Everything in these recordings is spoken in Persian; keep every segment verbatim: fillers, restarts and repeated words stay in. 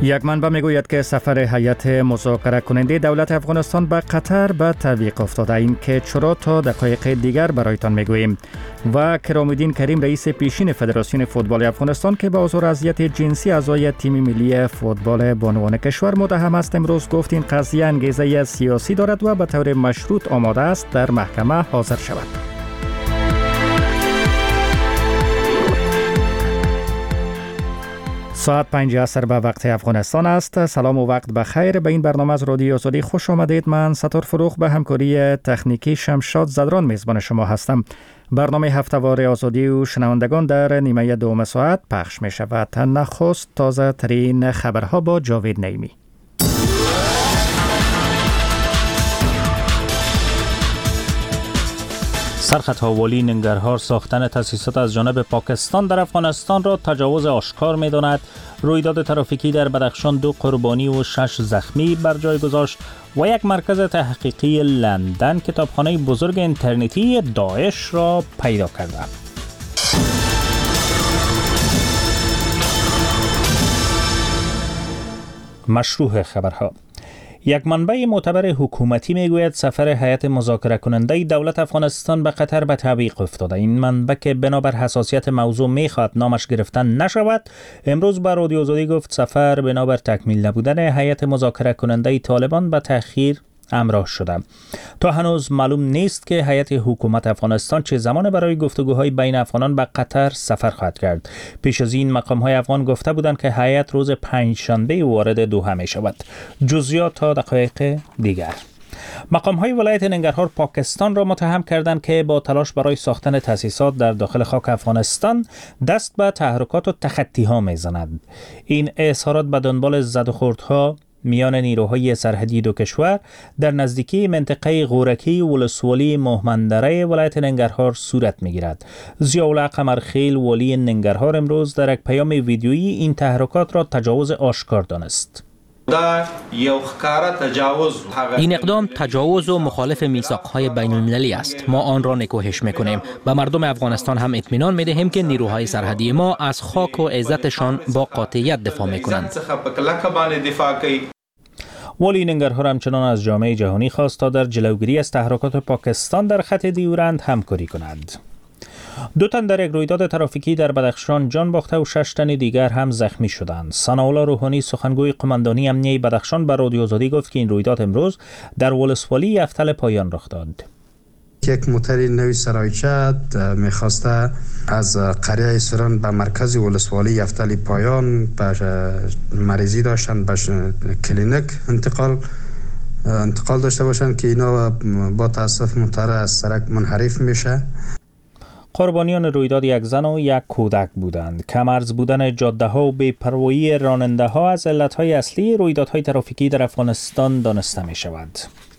یک منبع میگوید که سفر هیئت مذاکره کننده دولت افغانستان به قطر به تعویق افتاده. این که چرا تا دقایق دیگر برایتان میگوییم. و کرام‌الدین کریم رئیس پیشین فدراسیون فوتبال افغانستان که به عذر اذیت جنسی اعضای تیم ملی فوتبال بانوان کشور متهم است، امروز گفت این قضیه انگیزه سیاسی دارد و به طور مشروط آماده است در محکمه حاضر شود. ساعت پنج عصر به وقت افغانستان است. سلام و وقت بخیر. به این برنامه از رادیو آزادی خوش آمدید. من ستار فروخ به همکاری تکنیکی شمشاد زدران میزبان شما هستم. برنامه هفته‌وار آزادی و شنوندگان در نیمه دوم ساعت پخش می شود. نخست تازه ترین خبرها با جاوید نعیمی. سرخط والی ننگرهار ساختن تأسیسات از جانب پاکستان در افغانستان را تجاوز آشکار می داند. رویداد ترافیکی در بدخشان دو قربانی و شش زخمی بر جای گذاشت و یک مرکز تحقیقی لندن کتابخانه بزرگ اینترنتی داعش را پیدا کرده. مشروع خبرها. یک منبع معتبر حکومتی میگوید سفر هیئت مذاکره کننده دولت افغانستان به قطر به تعویق افتاده. این منبع که بنابر حساسیت موضوع میخواد نامش گرفتن نشود، امروز به رادیو آزادی گفت سفر بنابر تکمیل نبودن هیئت مذاکره کننده طالبان به تأخیر همراه شده. تا هنوز معلوم نیست که هیئت حکومت افغانستان چه زمان برای گفتگوهای بین افغانان به قطر سفر خواهد کرد. پیش از این مقام‌های افغان گفته بودند که هیئت روز پنجشنبه وارد دوحه می شود. جزئیات تا دقایق دیگر. مقام‌های ولایت ننگرهار پاکستان را متهم کردند که با تلاش برای ساختن تأسیسات در داخل خاک افغانستان دست به تحرکات و تخطی‌ها می‌زند. این اظهارات به دنبال زد و خوردها میان نیروهای سرحدی دو کشور در نزدیکی منطقه غورکی ولسوالی مهمندره ولایت ننگرهار صورت میگیرد. ضیاءالحق قمرخیل والی ننگرهار امروز در یک پیام ویدیویی این تحرکات را تجاوز آشکار دانست. این اقدام تجاوز و مخالف میثاق‌های بین‌المللی است. ما آن را نکوهش می‌کنیم. به مردم افغانستان هم اطمینان می‌دهیم که نیروهای سرحدی ما از خاک و عزتشان با قاطعیت دفاع می‌کنند. والی ننگرهار همچنان از جامعه جهانی خواست تا در جلوگیری از تحرکات پاکستان در خط دیورند همکاری کند. دو تن در یک رویداد ترافیکی در بدخشان جان باخته و شش تن دیگر هم زخمی شدند. ثناءالله روحانی سخنگوی قماندانی امنیه بدخشان به رادیو آزادی گفت که این رویداد امروز در ولسوالی یفتل پایان رخ داد. یک موتر نوی سرایچه میخواسته از قریه سران به مرکز ولسوالی یفتل پایان به مریضی داشتن به کلینیک انتقال انتقال داشته باشند که اینا با تاسف موتر از سرک منحرف میشه. قربانیان رویداد یک زن و یک کودک بودند. کم‌ارز بودن جاده ها و بی‌پروایی راننده ها از علتهای اصلی رویدادهای ترافیکی در افغانستان دانسته می شود.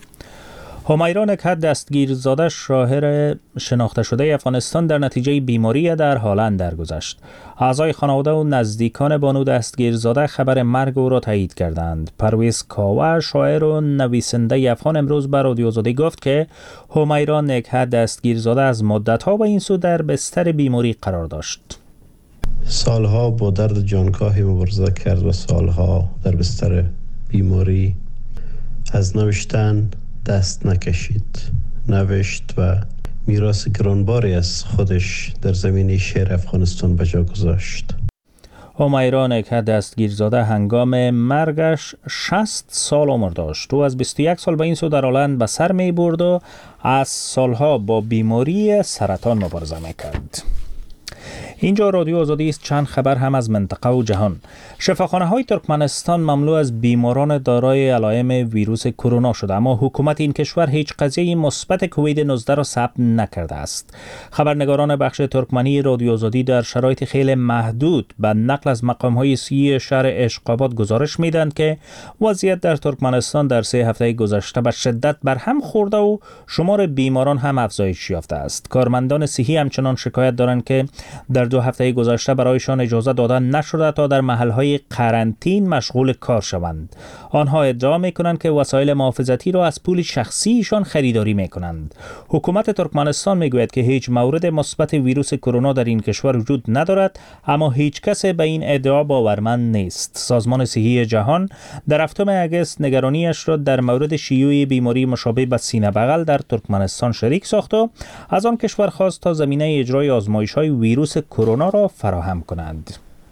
همیرا نکهت دستگیرزاده شاهر شناخته شده افغانستان در نتیجه بیماری در هالند درگذشت. اعضای خانواده و نزدیکان بانو دستگیرزاده خبر مرگ او را تایید کردند. پرویز کاوه شاعر و نویسنده افغان امروز به رادیو آزادی گفت که همیرا نکهت دستگیرزاده از مدت‌ها به این سو در بستر بیماری قرار داشت. سالها با درد جانکاهی مبارزه کرد و سالها در بستر بیماری از نوشتن دست نکشید. نوشت و میراث گرانباری از خودش در زمینه شعر افغانستان به جا گذاشت. همیرا نکهت دستگیرزاده هنگام مرگش شصت سال عمر داشت. او از بیست و یک سال به این سو در هلند به سر می برد و از سالها با بیماری سرطان مبارزه می کرد. اینجا رادیو آزادی است. چند خبر هم از منطقه و جهان. شفاخانه های ترکمنستان مملو از بیماران دارای علائم ویروس کرونا شده، اما حکومت این کشور هیچ قضیه مثبت کووید نوزده را ثبت نکرده است. خبرنگاران بخش ترکمنی رادیو آزادی در شرایط خیلی محدود به نقل از مقام های سی شهر اشقاباد گزارش میدند که وضعیت در ترکمنستان در سه هفته گذشته به شدت برهم خورده و شمار بیماران هم افزایش یافته است. کارمندان صحی همچنان شکایت دارند که در دو هفته گذشته برایشان اجازه داده نشده تا در محلهای قرنطین مشغول کار شوند. آنها ادعا میکنند که وسایل محافظتی را از پول شخصیشان خریداری میکنند. حکومت ترکمنستان میگوید که هیچ مورد مثبت ویروس کرونا در این کشور وجود ندارد، اما هیچ کس به این ادعا باورمند نیست. سازمان صحی جهان در هفتم اگست نگرانیش را در مورد شیوع بیماری مشابه به سینه بغل در ترکمنستان شریک ساخت و از آن کشور خواست تا زمینه اجرای آزمایش‌های ویروس کرونا را فراهم کنند.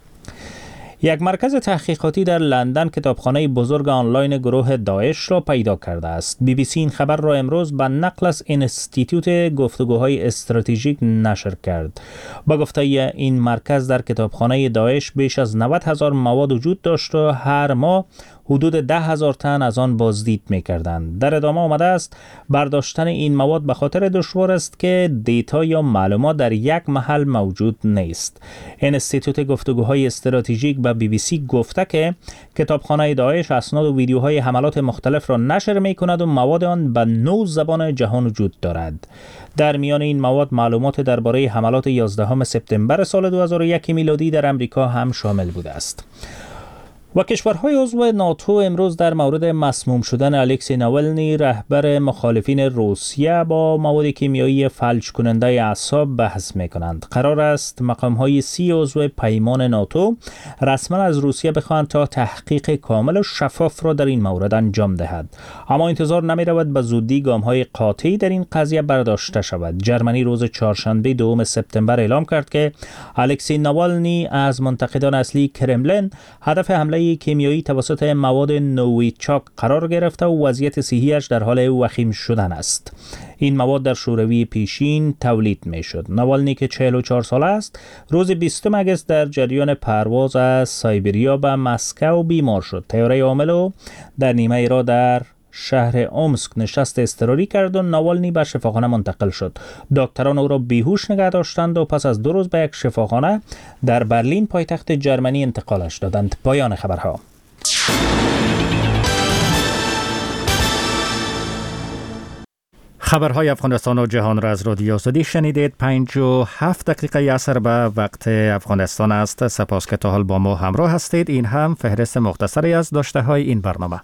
یک مرکز تحقیقاتی در لندن کتابخانه بزرگ آنلاین گروه داعش را پیدا کرده است. بی بی سی این خبر را امروز به نقل از انستیتوت گفتگوهای استراتژیک نشر کرد. با گفته این مرکز در کتابخانه داعش بیش از نود هزار مواد وجود داشت و هر ماه حدود ده هزار تن از آن بازدید می‌کردند. در ادامه آمده است برداشتن این مواد به خاطر دشوار است که دیتا یا معلومات در یک محل موجود نیست. انستیتوت گفتگوهای استراتژیک به بی بی سی گفته که کتابخانه داعش اسناد و ویدیوهای حملات مختلف را نشر می‌کند و مواد آن به نه زبان جهان وجود دارد. در میان این مواد معلومات درباره حملات یازدهم سپتامبر سال دو هزار و یک میلادی در امریکا هم شامل بوده است. و کشورهای عضو ناتو امروز در مورد مسموم شدن الکسی ناولنی رهبر مخالفین روسیه با مواد کیمیایی فلج کننده اعصاب بحث میکنند. قرار است مقامهای سی عضو پیمان ناتو رسما از روسیه بخواهند تا تحقیق کامل و شفاف را در این مورد انجام دهد. اما انتظار نمی رود به زودی گام‌های قاطعی در این قضیه برداشته شود. جرمنی روز چهارشنبه دوم سپتامبر اعلام کرد که الکسی ناولنی از منتقدان اصلی کرملین هدف حمله کیمیایی توسط مواد نوویچاک قرار گرفته و وضعیت صحیش در حال وخیم شدن است. این مواد در شوروی پیشین تولید می شد. ناوالنی که چهل و چهار ساله است روز بیستم اگست در جریان پرواز از سایبریا به مسکو بیمار شد. تیاره عامل و در نیمه را در شهر اومسک نشست اضطراری کرد و ناوالنی به شفاخانه منتقل شد. دکتران او را بیهوش نگه داشتند و پس از دو روز به یک شفاخانه در برلین پایتخت جرمنی انتقالش دادند. پایان خبرها. خبرهای افغانستان و جهان را از رادیو آزادی شنیدید. پنج و هفت دقیقه عصر به وقت افغانستان است. سپاس که تا حال با ما همراه هستید. این هم فهرست مختصری از داشته های این برنامه.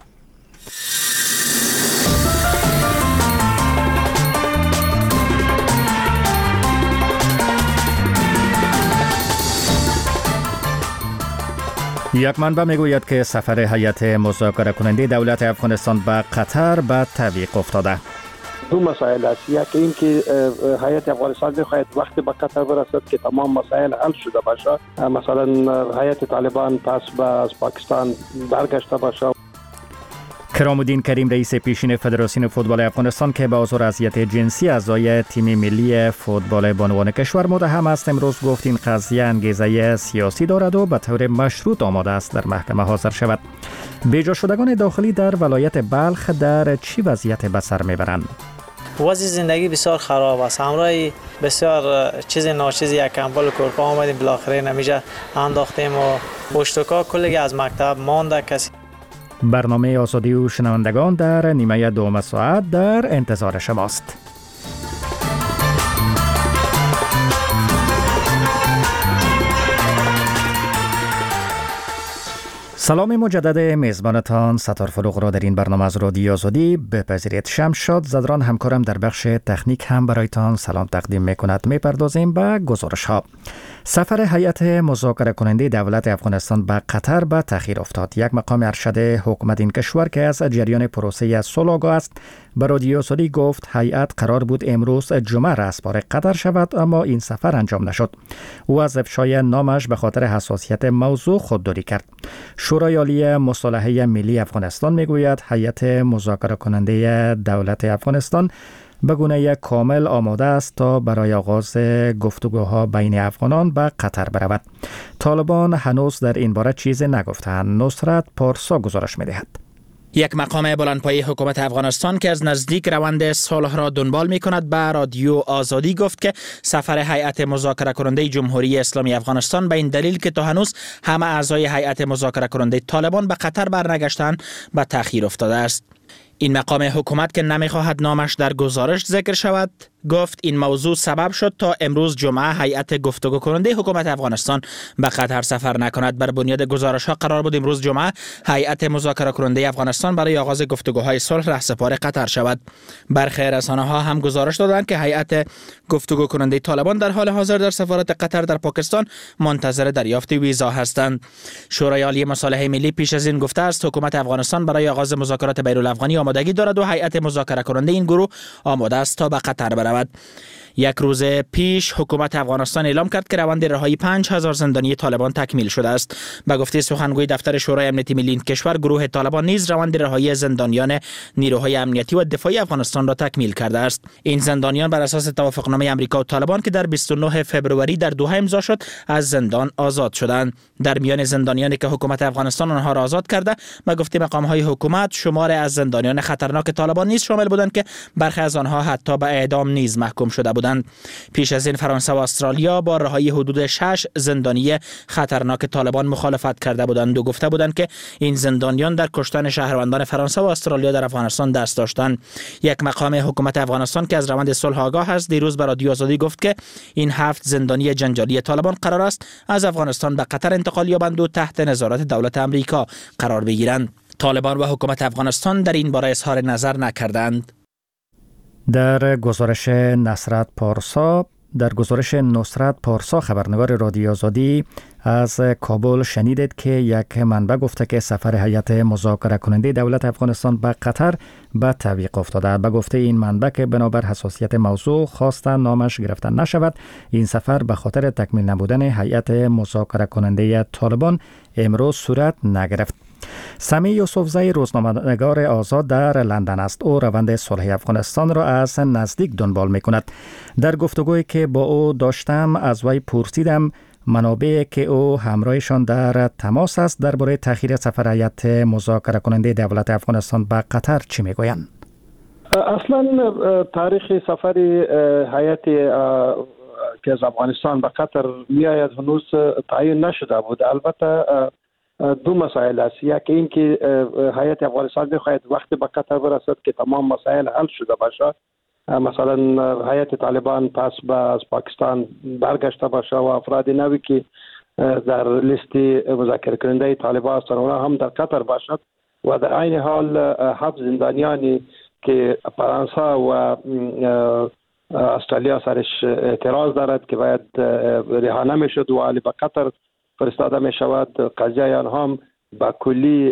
یک منبع میگوید که سفر هیئت مذاکره کننده دولت افغانستان به قطر به تعویق افتاده. دو مسائل است. یک این که هیئت افغانستان می‌خواهد وقتی به قطر برسد که تمام مسائل حل شده باشه، مثلا هیئت طالبان پس به از پاکستان برگشته باشه. کرام الدین کریم رئیس پیشین فدراسیون فوتبال افغانستان که به عذر اذیت جنسی اعضای تیم ملی فوتبال بانوان کشور متهم است، امروز گفت این قضیه انگیزه سیاسی دارد و به طور مشروط آماده است در محکمه حاضر شود. بیجا شدگان داخلی در ولایت بلخ در چی وضعیت به سر میبرند؟ وضع زندگی بسیار خراب است. همراه بسیار چیز ناچیز یک کمبل کورپا آمدیم، بالاخره نمیشه انداختیم و پشتکا کلی از مکتب مانده. کسی برنامه آزادی و شنوندگان در نیمه دوم ساعت در انتظار شماست. سلام مجدد میزبانتان ستار فروغ را در این برنامه از رادیو آزادی بپذیرید. شمشاد زدران همکارم در بخش تکنیک هم برایتان سلام تقدیم میکند. میپردازیم به گزارش ها. سفر هیئت مذاکره کننده دولت افغانستان به قطر به تأخیر افتاد. یک مقام ارشد حکومت این کشور که از جریان پروسه صلح آگاه است به رادیو آزادی گفت هیئت قرار بود امروز جمعه رسپار قطر شود، اما این سفر انجام نشد. او از افشای نامش به خاطر حساسیت موضوع خودداری کرد. شورای عالی مصالحه ملی افغانستان میگوید هیئت مذاکره کننده دولت افغانستان به گونه کامل آماده است تا برای آغاز گفتگوها بین افغانان به قطر برود. طالبان هنوز در این باره چیزی نگفتند. نصرت پارسا گزارش می‌دهد. یک مقام بلندپایه حکومت افغانستان که از نزدیک روند صلح را دنبال می کند به رادیو آزادی گفت که سفر هیئت مذاکره کننده جمهوری اسلامی افغانستان به این دلیل که تا هنوز همه اعضای هیئت مذاکره کننده طالبان به قطر برنگشتند به تأخیر افتاده است. این مقام حکومت که نمی خواهد نامش در گزارش ذکر شود گفت این موضوع سبب شد تا امروز جمعه هیئت گفتگو کننده حکومت افغانستان به قطر سفر نکند. بر بنیاد گزارش ها قرار بود امروز جمعه هیئت مذاکره کننده افغانستان برای آغاز گفتگوهای صلح رهسپار قطر شود. برخی رسانه ها هم گزارش دادند که هیئت گفتگو کننده طالبان در حال حاضر در سفارت قطر در پاکستان منتظر دریافت ویزا هستند. شورای عالی مصالحه ملی پیش از این گفته است حکومت افغانستان برای آغاز مذاکرات بین‌الافغانی آمادگی دارد و هیئت مذاکره کننده این گروه آماده است تا به قطر برود. یک روز پیش حکومت افغانستان اعلام کرد که روند رهایی پنج هزار زندانی طالبان تکمیل شده است. به گفته سخنگوی دفتر شورای امنیتی ملی این کشور، گروه طالبان نیز روند رهایی زندانیان نیروهای امنیتی و دفاعی افغانستان را تکمیل کرده است. این زندانیان بر اساس توافقنامه آمریکا و طالبان که در بیست و نه فوریه در دوحه امضا شد از زندان آزاد شدند. در میان زندانیانی که حکومت افغانستان آنها را آزاد کرده، به گفته مقام‌های حکومت شمار از زندانیان خطرناک طالبان نیز شامل بودند که برخی از آنها حتی به اعدام نیز محکوم شده بودند. پیش از این فرانسه و استرالیا با رهایی حدود شش زندانی خطرناک طالبان مخالفت کرده بودند و گفته بودند که این زندانیان در کشتن شهروندان فرانسه و استرالیا در افغانستان دست داشتند. یک مقام حکومت افغانستان که از روند صلح آگاه است دیروز به رادیو آزادی گفت که این هفت زندانی جنجالی طالبان قرار است از افغانستان به قطر انتقال یابند و تحت نظارت دولت آمریکا قرار بگیرند. طالبان و حکومت افغانستان در این باره اظهار نظر نکردند. در گزارش نصرت پارسا در گزارش نصرت پارسا خبرنگار رادیو آزادی از کابل شنیدید که یک منبع گفته که سفر هیئت مذاکره کننده دولت افغانستان به قطر به تعویق افتاده. به گفته این منبع که بنابر حساسیت موضوع خواسته نامش گرفته نشود، این سفر به خاطر تکمیل نبودن هیئت مذاکره کننده طالبان امروز صورت نگرفت. سمی یوسفزی روزنامه‌نگار آزاد در لندن است. او روند صلح افغانستان را از نزدیک دنبال می‌کند. در گفتگویی که با او داشتم از وی پرسیدم منابعی که او همراهشان در تماس است درباره تأخیر سفر هیئت مذاکره کننده دولت افغانستان به قطر چی میگویند. اصلا تاریخ سفر هیئت که از افغانستان به قطر میآید هنوز تعیین نشده بود. البته دو مسائل است. یکی این که هیئت افغانستان میخواهد وقتی به قطر برسد که تمام مسائل حل شده باشه، مثلا هیئت طالبان پس به از پاکستان برگشته باشه و افراد نوی که در لیست مذاکره کننده طالبان هستند اونا هم در قطر باشد و در عین حال هفت زندانیانی که فرانسه و استرالیا سرش اعتراض دارد که باید رها نمیشد و علی به قطر فرستاده می شود، قضیه آنها هم با کلی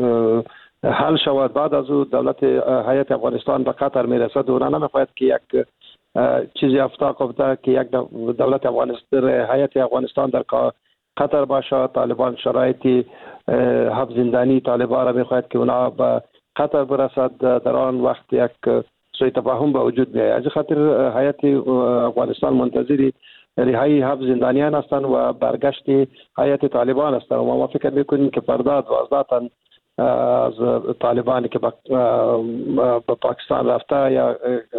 حل شود. بعد از او دولت هیئت افغانستان به قطر می رسد و اونا نمیخواهد که یک چیزی افتاد افته که یک دولت افغانستان هیئت افغانستان در قطر باشه. طالبان شرایطی هفت زندانی طالبان را میخواهد که اونا به قطر برسد، در آن وقت یک سوء تفاهم به وجود میآید. از خاطر هیئت افغانستان منتظری رهایی هفت زندانیان هستند و برگشت هیئت طالبان هستند و ما فکر میکنیم که فردا دوازده تن از طالبانی که به پاکستان رفته یا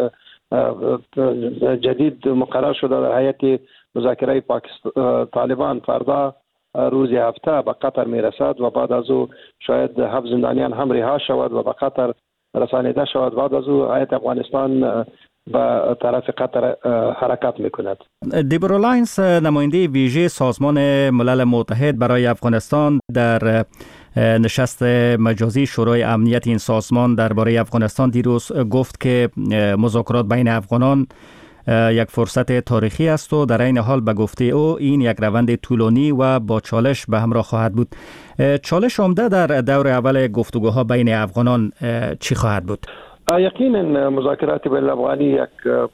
جدید مقرر شده در هیئت مذاکره پاکستان طالبان فردا روز هفته به قطر میرسد و بعد از او شاید هفت زندانیان هم رها شود و به قطر رسانیده شود. بعد از او هیئت افغانستان به طرف قطر حرکت میکند. دیبورا لاینز نماینده ویژه سازمان ملل متحد برای افغانستان در نشست مجازی شورای امنیت این سازمان درباره افغانستان دیروز گفت که مذاکرات بین افغانان یک فرصت تاریخی است و در این حال به گفته او این یک روند طولانی و با چالش به همراه خواهد بود. چالش عمده در دور اول گفتگوها بین افغانان چی خواهد بود؟ یقینا مذاکرات بین الافغانی یک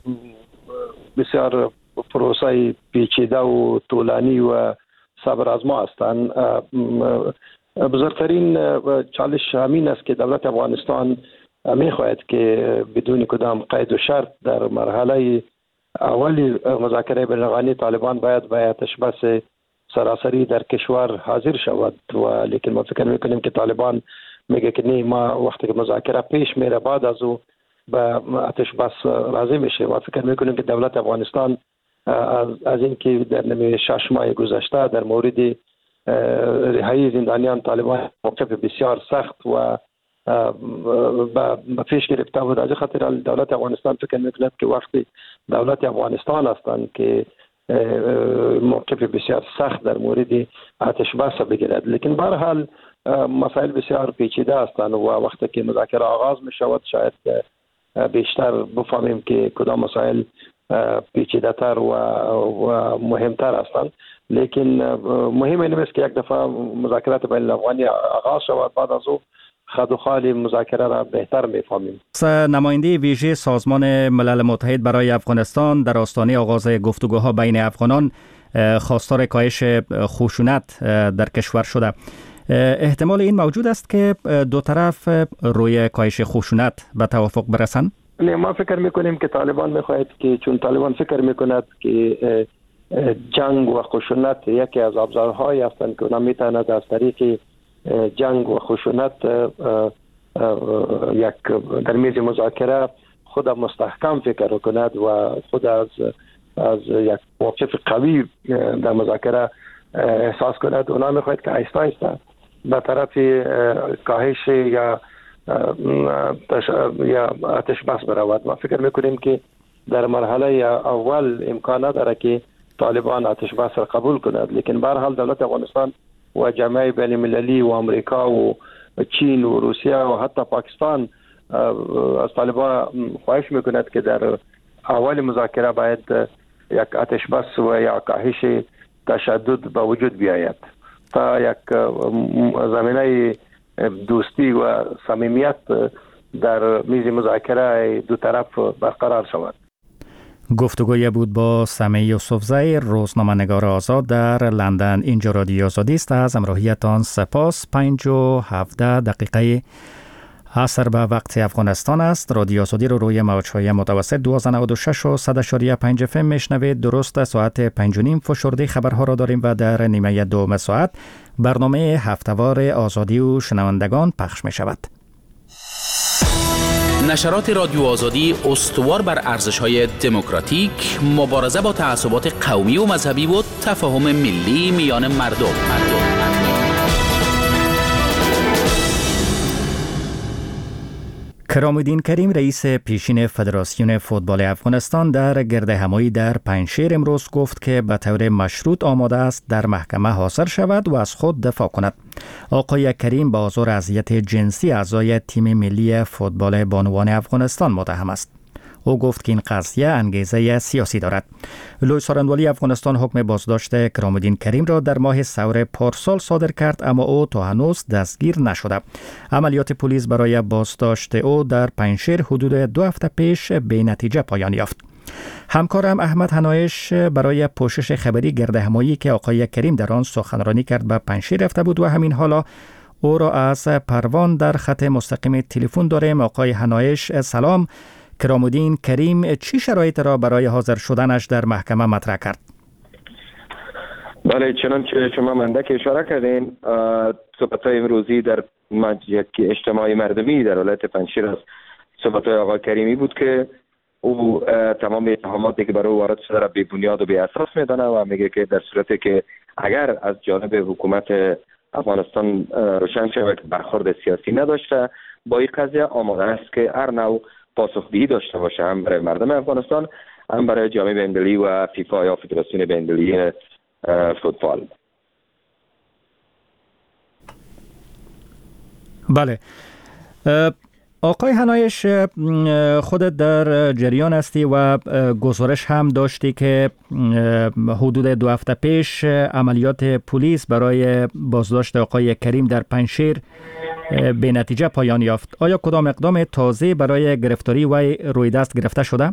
بسیار پروسه پیچیده و طولانی و صبر آزما هستند. بزرگترین چالش همین است که دولت افغانستان میخواهد که بدون کدام قید و شرط در مرحله اولی مذاکره بین الافغانی طالبان باید به آتش بس سراسری در کشور حاضر شود و لیکن ما فکر میکنیم که طالبان میگه که نه، ما وقتی که مذاکره پیش میره بعد از او به آتش بس راضی میشه. ما فکر میکنیم که دولت افغانستان از, از این که در نمی شش ماه گذشته در مورد رهایی زندانیان طالبان موقف بسیار سخت و به پیش گرفته بود. از خاطر دولت افغانستان فکر میکند که وقتی دولت افغانستان هستند که موقف بسیار سخت در مورد آتش بس بگیرد، لیکن به هر حال مسائل بسیار پیچیده هستند و وقتی که مذاکره آغاز می شود شاید بیشتر بفهمیم که کدام مسائل پیچیده تر و, و مهمتر هستند. لیکن مهم این است که یک دفعه مذاکرات بین الافغانی آغاز شود، بعد از او خد و خال مذاکره را بهتر میفهمیم. نماینده ویژه سازمان ملل متحد برای افغانستان در آستانه آغاز گفتگوها بین افغانان خواستار کاهش خشونت در کشور شده. احتمال این موجود است که دو طرف روی کاهش خشونت به توافق برسند؟ ما فکر میکنیم که طالبان میخواهد که چون طالبان فکر میکند که جنگ و خشونت یکی از ابزارهایی هستند که اونا میتواند از طریق جنگ و خشونت یک در میز مذاکره خود مستحکم فکر کند و خود از از یک موقف قوی در مذاکره احساس کند. اونا میخواهد که آهسته آهسته به طرف کاهش یا یا آتش بس برود. ما فکر میکنیم که در مرحله اول امکان نداره که طالبان آتش بس را قبول کند، لیکن به هر حال دولت افغانستان و جامعه بین المللی و امریکا و چین و روسیه و حتی پاکستان از طالبان خواهش میکند که در اول مذاکره باید یک آتش بس و یا کاهش تشدد به وجود بیاید تا یک زمینه دوستی و صمیمیت در میز مذاکره دو طرف برقرار شود. گفتگوی بود با سمیع یوسفزی، روزنامه‌نگار آزاد در لندن. اینجا رادیو آزادی است. از همراهیتان سپاس. پنج و هفده دقیقه عصر به وقت افغانستان است. رادیو آزادی رو روی موج‌های متوسط دویست و نود و شش و صد و پنج اف ام میشنوید. درست ساعت پنج و نیم فشرده خبرها را داریم و در نیمه دوم ساعت برنامه هفته‌وار آزادی و شنوندگان پخش می شود. نشرات رادیو آزادی استوار بر ارزش‌های دموکراتیک، مبارزه با تعصبات قومی و مذهبی و تفاهم ملی میان مردم. مردم. کرام‌الدین کریم رئیس پیشین فدراسیون فوتبال افغانستان در گردهمایی در پنجشیر امروز گفت که به طور مشروط آماده است در محکمه حاضر شود و از خود دفاع کند. آقای کریم با آزار اذیت جنسی اعضای تیم ملی فوتبال بانوان افغانستان متهم است. او گفت که این قضیه انگیزه سیاسی دارد. لوی سارنوالی افغانستان حکم بازداشت کرام‌الدین کریم را در ماه سور پارسال صادر کرد، اما او تا هنوز دستگیر نشده. عملیات پلیس برای بازداشت او در پنجشیر حدود دو هفته پیش به نتیجه پایان یافت. همکارم احمد حنایش برای پوشش خبری گردهمایی که آقای کریم در آن سخنرانی کرد به پنجشیر رفته بود و همین حالا او را از پروان در خط مستقیم تلفن داریم. آقای حنایش سلام. کرام‌الدین کریم چی شرایط را برای حاضر شدنش در محکمه مطرح کرد؟ بله، چنانچه شما منده که اشاره کردین، صحبت‌های امروزی در یک اجتماع مردمی در ولایت پنجشیر است. صحبت‌های آقای کریمی بود که او تمام اتهاماتی که برای او وارد شده را بی بنیاد و بی اساس میدانه و میگه که در صورتی که اگر از جانب حکومت افغانستان روشن شود که برخورد سیاسی نداشته، با این قضیه آماده است که هر نوع پاسخگویی داشته باشه، هم برای مردم افغانستان هم برای جامعه بین‌المللی و فیفا یا فدراسیون بین‌المللی فوتبال. بله، آقای حنایش خودت در جریان هستی و گزارش هم داشتی که حدود دو هفته پیش عملیات پلیس برای بازداشت آقای کریم در پنجشیر به نتیجه پایان یافت. آیا کدام اقدام تازه برای گرفتاری وی روی دست گرفته شده؟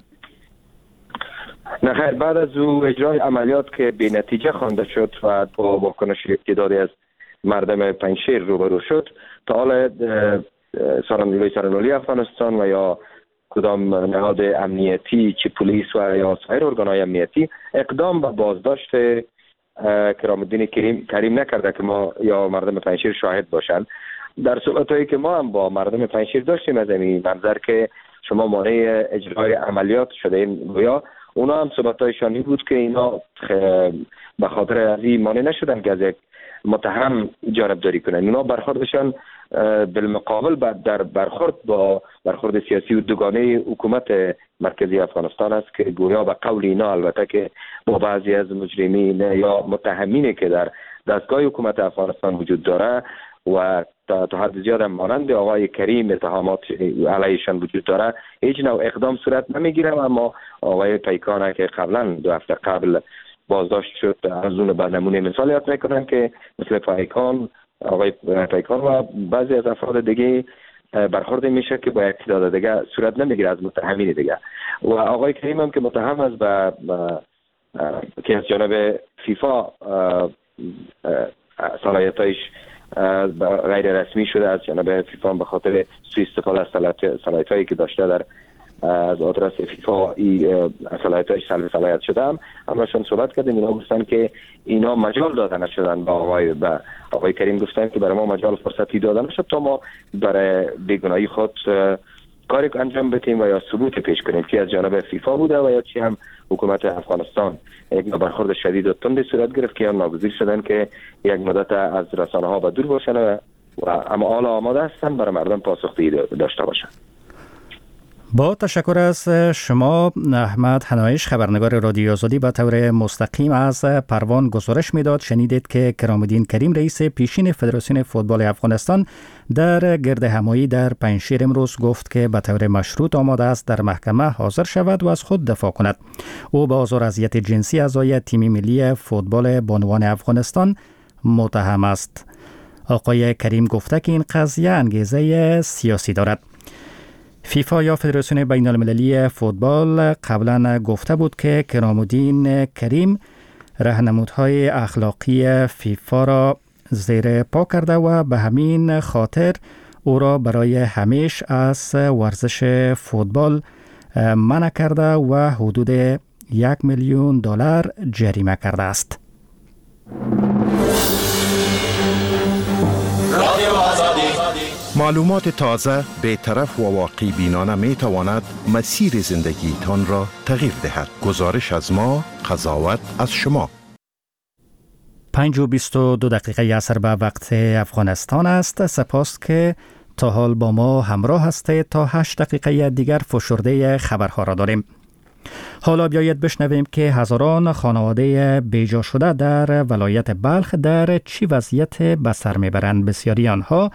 نه خیر، بعد از او اجرای عملیات که به نتیجه خوانده شد و با واکنش تعدادی از مردم پنجشیر روبرو شد، تا حالا سارنوالی سارنوالی افغانستان و یا کدام نهاد امنیتی چه پلیس و یا سایر ارگان‌های امنیتی اقدام به بازداشت کرام‌الدین کریم کریم نکرده که ما یا مردم پنجشیر شاهد باشند. در صحبت‌هایی که ما هم با مردم پنجشیر داشتیم از این منظر که شما مانع اجرای عملیات شده این گویا، اونا هم صحبت‌هایشان این بود که اینا به خاطر از این مانع نشدن که از یک متهم جانبداری کنن. اونا برخوردشان بالمقابل در برخورد با برخورد سیاسی و دوگانه حکومت مرکزی افغانستان است که گویا به قول اینا البته که با بعضی از مجرمین یا متهمینی که در دستگاه حکومت افغانستان وجود داره و تا حد زیاد مانند آقای کریم اتهامات علیشان وجود داره هیچ نوع اقدام صورت نمیگیره، اما آقای پیکان که قبلا دو هفته قبل بازداشت شد از اون به نمونه مثال یاد میکنن که مثل پیکان آقای پیکان و بعضی از افراد دیگه برخورد میشه که با یک تعداد دیگه صورت نمیگیره از متهمین دیگه. و آقای کریم هم که متهم است به که از جانب فیفا صلاحیتایش غیر رسمی شده از جانب فیفا به خاطر سوء استفاده از صلاحیتایی که داشته در از آدرس فیفا ای صلاحیتایش سلب صلاحیت شده هم همشون صحبت کردیم. اینا گفتن که اینا مجال داده نشدن. با آقای با آقای کریم گفتن که برای ما مجال فرصتی داده نشد تا ما برای بیگناهی خود کاری انجام بدیم و یا ثبوت پیش کنیم که از جانب فیفا بوده و یا چی هم حکومت افغانستان یک برخورد شدید و تندی صورت گرفت که هم ناگزیر شدن که یک مدت از رسانه ها به دور باشن و, و اما حالا آماده هستن برای مردم پاسخگویی داشته باشن. با تشکر از شما احمد حنایش، خبرنگار رادیو آزادی به طور مستقیم از پروان گزارش میداد. شنیدید که کرام‌الدین کریم رئیس پیشین فدراسیون فوتبال افغانستان در گرد همایی در پنجشیر امروز گفت که به طور مشروط آماده است در محکمه حاضر شود و از خود دفاع کند. او به آزار اذیت جنسی اعضای تیم ملی فوتبال بانوان افغانستان متهم است. آقای کریم گفته که این قضیه انگیزه سیاسی دارد. فیفا یا فدراسیون بین المللی فوتبال قبلا گفته بود که کرام‌الدین کریم راهنمودهای اخلاقی فیفا را زیر پا کرده و به همین خاطر او را برای همیشه از ورزش فوتبال منع کرده و حدود یک میلیون دلار جریمه کرده است. معلومات تازه، بی‌طرف و واقعی بینانه می تواند مسیر زندگیتان را تغییر دهد. گزارش از ما، قضاوت از شما. پنج و بیست و دو دقیقه عصر به وقت افغانستان است. سپاس که تا حال با ما همراه هستید. تا هشت دقیقه دیگر فشرده خبرها را داریم. حالا بیایید بشنویم که هزاران خانواده بیجا شده در ولایت بلخ در چی وضعیت به سر میبرند. بسیاری آنها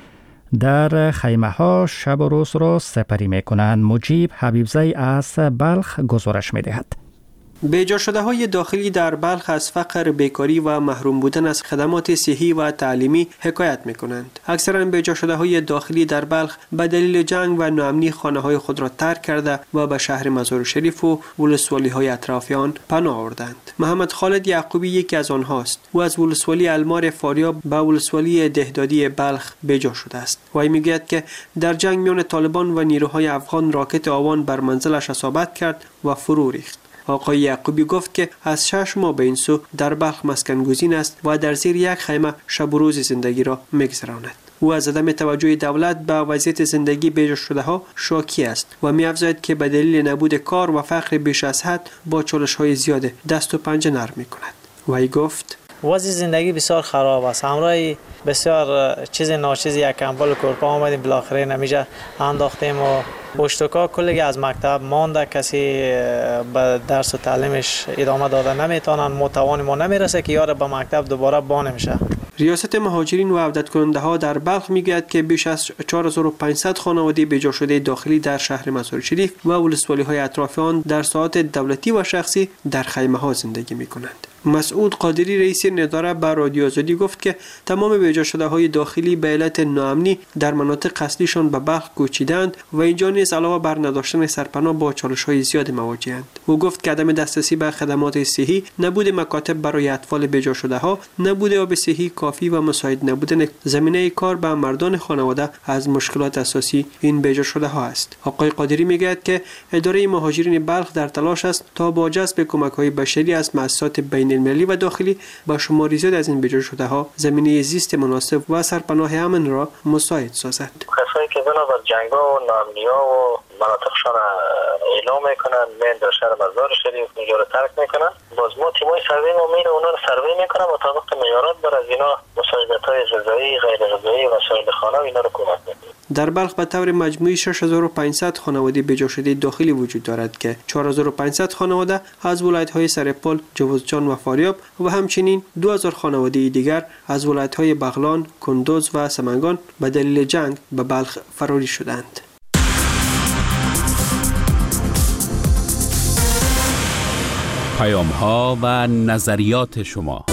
در خیمه ها شب و روز را سپری می کنند. مجیب حبیبزی از بلخ گزارش می دهد. بیجا شده های داخلی در بلخ از فقر، بیکاری و محروم بودن از خدمات صحی و تعلیمی حکایت می کنند. اکثرا بیجا شده های داخلی در بلخ به دلیل جنگ و ناامنی خانه های خود را ترک کرده و به شهر مزار شریف و ولسوالی های اطرافیان پناه آوردند. محمد خالد یعقوبی یکی از آنهاست. او از ولسوالی المار فاریاب به ولسوالی دهدادی بلخ بیجا شده است. وی میگوید که در جنگ میان طالبان و نیروهای افغان راکت آوان بر منزلش اصابت کرد و فرو ریخت. آقای یعقوبی گفت که از شش ماه به این سو در بلخ مسکن گزین است و در زیر یک خیمه شب و روز زندگی را می‌گذراند. او از عدم توجه دولت به وضعیت زندگی بیجا شده ها شاکی است و می‌افزاید که به دلیل نبود کار و فقر بیش از حد با چالش‌های زیاد دست و پنجه نرم می‌کند. وی گفت وضع زندگی بسیار خراب است. همراه بسیار چیز ناچیزی یک کمبل کورپا آمدیم، بالاخره نمیجا انداختیم و پشتوکا کلگی از مکتب مانده، کسی به درس و تعلیمش ادامه داده نمیتونن، متوان ما نمیرسه که یار به مکتب دوباره با نمیشه. ریاست مهاجرین و عودت کننده ها در بلخ میگوید که بیش از چهار هزار و پانصد خانواده بیجا شده داخلی در شهر مزار شریف و ولسوالی های اطراف آن در ساحات دولتی و شخصی در خیمه ها زندگی میکنند. مسعود قادری رئیس نداره به رادیو آزادی گفت که تمام بیجا شده های داخلی به علت ناامنی در مناطق اصلیشان به بلخ کوچیدند و اینجا نیز علاوه بر نداشتن سرپناه با چالش های زیاد مواجهند. او گفت که عدم دسترسی به خدمات صحی، نبود مکاتب برای اطفال بیجا شده ها، نبود آب صحی کافی و مساعد نبودن زمینه کار به مردان خانواده از مشکلات اساسی این بیجا شده ها است. آقای قادری میگوید که اداره مهاجرین بلخ در تلاش است تا با جذب کمک های بشری از مؤسسات بین المللی و داخلی با شماری زیاد از این بیجا شده ها زمینه زیست مناسب و سرپناه امن را مساعد سازد. کسایی که بنابر جنگا و ناامنیا و مناطقشان اعلام میکنن، من در شهر مزار شریف اینجا رو ترک میکنن. باز ما تیمای سروی ما میره اونا رو سروی میکنن، مطابق معیارات بر از اینا مساعدت های غذایی، غیر غذایی و وسایل خانه اینا رو کمک میکنن. در بلخ به طور مجموعی شش هزار و پانصد خانواده بجا شده داخلی وجود دارد که چهار هزار و پانصد خانواده از ولایت‌های سرپل، جوزجان و فاریاب و همچنین دو هزار خانواده دیگر از ولایت‌های بغلان، کندوز و سمنگان به دلیل جنگ به بلخ فراری شدند. پیام‌ها و نظریات شما.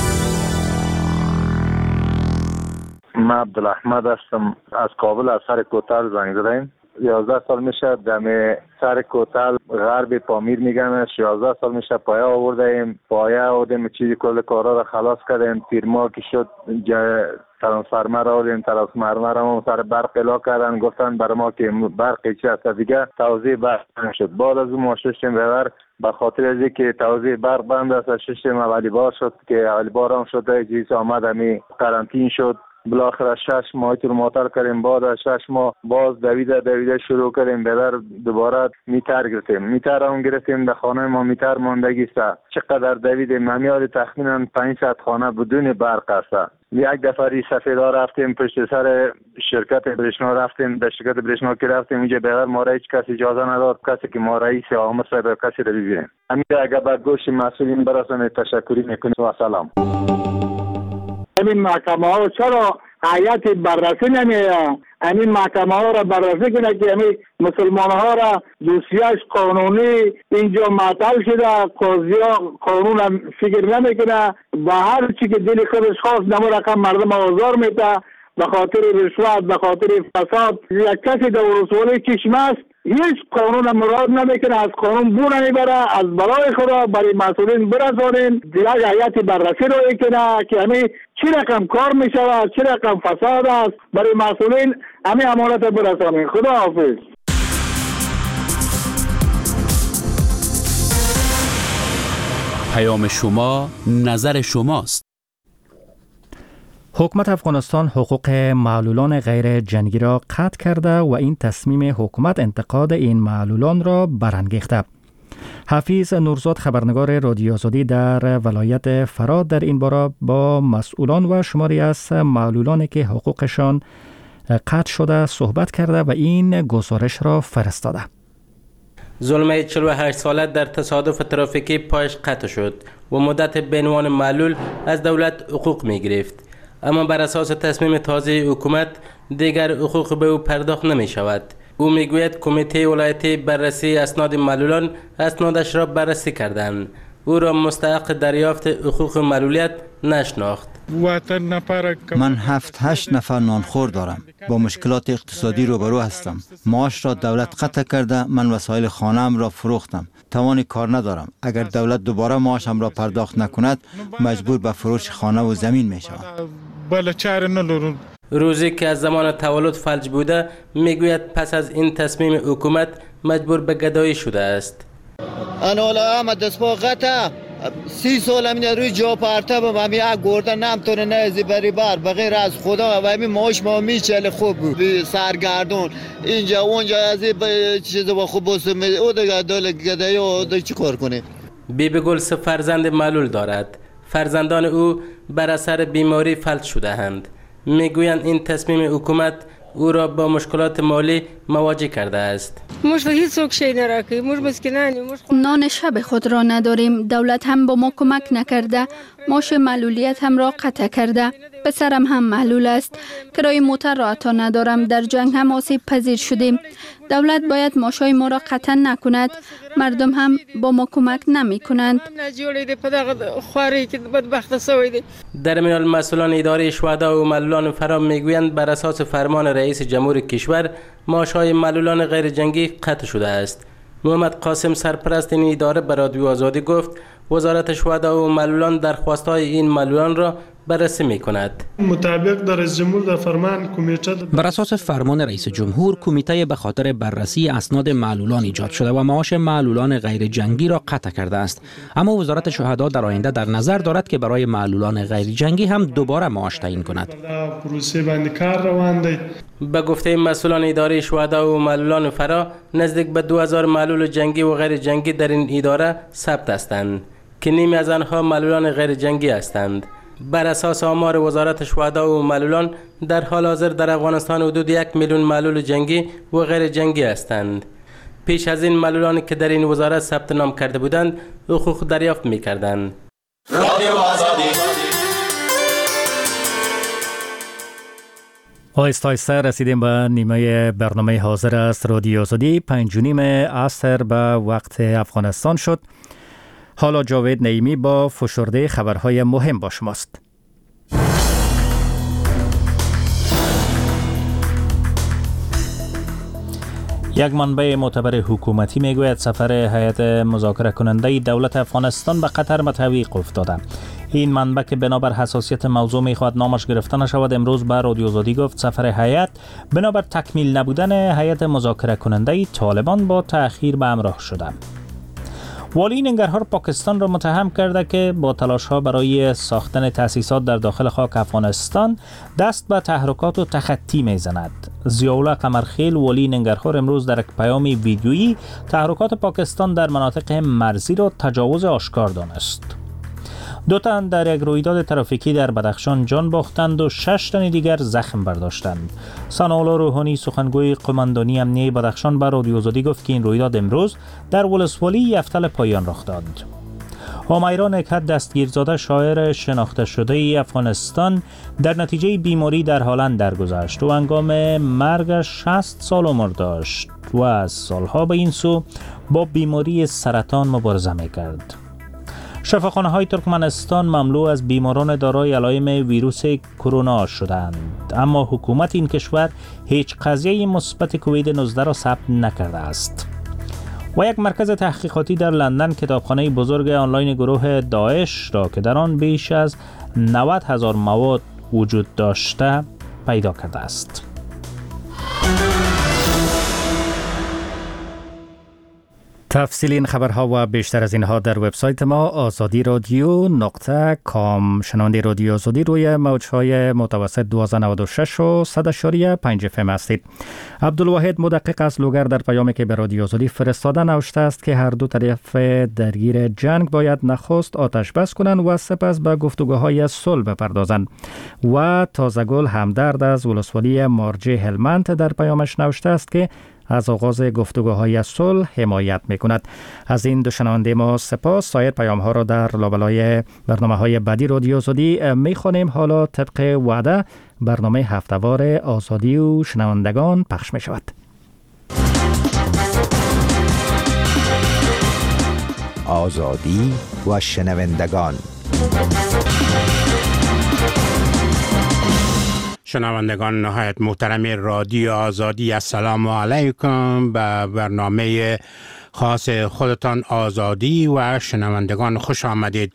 من عبدالاحمد هستم از کابل، از سر کوتل زنگ زدیم. یازده سال میشه دم سر کوتل غرب پامیر میگمش. یازده سال میشه پایه آوردیم، پایه آوردیم، چیزی کل کارا رو خلاص کردیم. تیر ماه که شد ترانسفرمر آوردیم، ترانسفرمر هم سر برق الا کردن، گفتن برای ما که برق چی هست دیگه توزیع برق شد. بعد از اون ما ششتیم ببر به خاطر از که توزیع برق بند است، ششتیم اولی بار شد که اولی بار هم شده چیز آمد همی قرنطین شد. بالاخره شش ماه تو معطل کردیم. بعد از شش ماه باز دویده دویده شروع کردیم ببر دوباره میتر گرفتیم. میتر هم گرفتیم در خانه ما میتر ماندگی است. چقدر دویدیم همیاد تخمینا پانصد خانه بدون برق است. یک دفعه سفیدا رفتیم پشت سر شرکت برشنا رفتیم، در شرکت برشنا که رفتیم اینجا بغیر ما را هیچ کسی اجازه نداد کسی که ما رئیس عامل صاحب کسی را ببینیم. همین اگر به گوش مسئولین برسانید تشکری میکنیم و سلام. این محکمه ها چرا هیئت بررسی نمیه؟ این محکمه ها را بررسی کنه که همین مسلمان ها را دوسیه‌اش قانونی اینجا معطل شده، قاضی ها قانون فکر نمیکنه، به هر چی که دل خودش خواست نمو رقم مردم آزار میده به خاطر رشوت، به خاطر فساد. یک کسی در ولسوالی چشمه است هیچ قانون مراد نمیکنه، از قانون بو نمیبره، از برای خدا برای مسئولین برسانین، یک هیئت بررسی رو کنه که همین چی رقم کار میشود، چی رقم فساد است، برای مسئولین همین امانت برسانین. خدا حافظ. پیام شما، نظر شماست. حکومت افغانستان حقوق معلولان غیر جنگی را قطع کرده و این تصمیم حکومت انتقاد این معلولان را برانگیخته. حفیظ نورزاد خبرنگار رادیو آزادی در ولایت فراد در این باره با مسئولان و شماری از معلولانی که حقوقشان قطع شده صحبت کرده و این گزارش را فرستاده. زلمه چهل و هشت ساله در تصادف ترافیکی پایش قطع شد و مدت به عنوان معلول از دولت حقوق می گرفت، اما بر اساس تصمیم تازه حکومت دیگر حقوق به او پرداخت نمی شود. او می گوید کمیته ولایتی بررسی اسناد معلولان اسنادش را بررسی کردند. او را مستحق دریافت حقوق معلولیت نشناخت. من هفت هشت نفر نانخور دارم. با مشکلات اقتصادی روبرو هستم. معاش را دولت قطع کرده. من وسایل خانه‌ام را فروختم. توان کار ندارم. اگر دولت دوباره معاشم را پرداخت نکند مجبور به فروش خانه و زمین می شوم. روزی که از زمان تولد فلج بوده میگوید پس از این تصمیم حکومت مجبور به گدایی شده است. انا احمد دسپا قطع سی سال همین روی جا پرتبم، همین یک گرده نمتونه نهزی بری بر بغیر از خدا و همین معاش ما میچله خوب بود سرگردون اینجا اونجا از این چیز با خوب بسته او دیگه دل گدایی و دیگه چی کار کنه. بیبی گل سه فرزند معلول دارد. فرزندان او بر اثر بیماری فلج شده اند. میگویند این تصمیم حکومت او را با مشکلات مالی مواجه کرده است. نان شب خود را نداریم. دولت هم با ما کمک نکرده. معاش معلولیت هم را قطع کرده. پسرم هم معلول است. کرایه موتر را عطا ندارم. در جنگ هم آسیب پذیر شدیم. دولت باید معاشای ما را قطع نکند. مردم هم با ما کمک نمی کنند. در میان مسئولان اداره شهدا و معلولان فرا میگویند بر اساس فرمان رئیس جمهور کشور معاشهای معلولان غیر جنگی قطع شده است. محمد قاسم سرپرست این اداره به رادیو آزادی گفت وزارت شهدا و معلولان درخواست‌های این معلولان را بررسی می کند. مطابق در رئیس جمهور در فرمان کمیته بر اساس فرمان رئیس جمهور کمیته به خاطر بررسی اسناد معلولان ایجاد شده و معاش معلولان غیر جنگی را قطع کرده است. اما وزارت شهدا در آینده در نظر دارد که برای معلولان غیر جنگی هم دوباره معاش تعیین کند. پروسه باندې کار روان دی. به گفته مسئولان اداره شهدا و معلولان فرا، نزدیک به دو هزار معلول جنگی و غیر جنگی در این اداره ثبت هستند که نیمی از آنها معلولان غیر جنگی هستند. بر اساس آمار وزارت شهدا و معلولان، در حال حاضر در افغانستان حدود یک میلیون معلول جنگی و غیر جنگی هستند. پیش از این معلولانی که در این وزارت ثبت نام کرده بودند حقوق دریافت می‌کردند. رادیو آزادی. آهسته آهسته رسیدیم به نیمه برنامه حاضر است رادیو آزادی. پنج و نیم عصر به وقت افغانستان شد. حالا جاوید نعیمی با فشرده خبرهای مهم با شماست. یک منبع معتبر حکومتی میگوید سفر هیئت مذاکره کننده دولت افغانستان به قطر به تعویق افتاده. این منبع که بنابر حساسیت موضوع میخواد نامش گرفته نشود امروز به رادیو آزادی گفت سفر هیئت بنابر تکمیل نبودن هیئت مذاکره کننده طالبان با تأخیر به همراه شده. والی ننگرهار پاکستان را متهم کرده که با تلاش‌ها برای ساختن تأسیسات در داخل خاک افغانستان دست به تحرکات و تخطی میزند. ضیاءالله قمرخیل والی ننگرهار امروز در یک پیام ویدیویی تحرکات پاکستان در مناطق مرزی را تجاوز آشکار دانست. دو تن در یک رویداد ترافیکی در بدخشان جان باختند و شش تن دیگر زخم برداشتند. ثناءالله روحانی سخنگوی قماندانی امنیه بدخشان به رادیو آزادی گفت که این رویداد امروز در ولسوالی یفتل پایان رخ داد. همیرا نکهت دستگیرزاده شاعر شناخته شده ای افغانستان در نتیجه بیماری در هلند درگذشت و هنگام مرگش شصت سال عمر داشت و از سالها به این سو با بیماری سرطان مبارزه می‌کرد. شفاخانه های ترکمنستان مملو از بیماران دارای علائم ویروس کرونا شدند، اما حکومت این کشور هیچ قضیه مثبت کووید نوزده را ثبت نکرده است. و یک مرکز تحقیقاتی در لندن کتابخانه بزرگ آنلاین گروه داعش را که در آن بیش از نود هزار مواد وجود داشته پیدا کرده است. تفصیل این خبرها و بیشتر از اینها در وبسایت ما آزادی رادیو نقطه کام. شنونده رادیو آزادی روی موجهای متوسط دویست و نود و شش و صد و پنج اف ام هستید. عبدالواحد مدقق از لوگر در پیامی که به رادیو آزادی فرستاده نوشته است که هر دو طرف درگیر جنگ باید نخست آتش بس کنند و سپس به گفتگوهای صلح بپردازند. و تازه‌گل همدرد از ولسوالی مارجه هلمند در پیامش نوشته است که از آغاز گفتگوهای صلح حمایت می‌کند. از این دو شنونده ما سپاس. سایر پیام‌ها را در لابلای برنامه‌های بعدی رادیو آزادی می‌خوانیم. حالا طبق وعده برنامه هفته‌وار آزادی و شنوندگان پخش می‌شود. آزادی و شنوندگان. شنوندگان نهایت محترم رادیو آزادی، السلام علیکم. به برنامه خاص خودتان آزادی و شنوندگان خوش آمدید.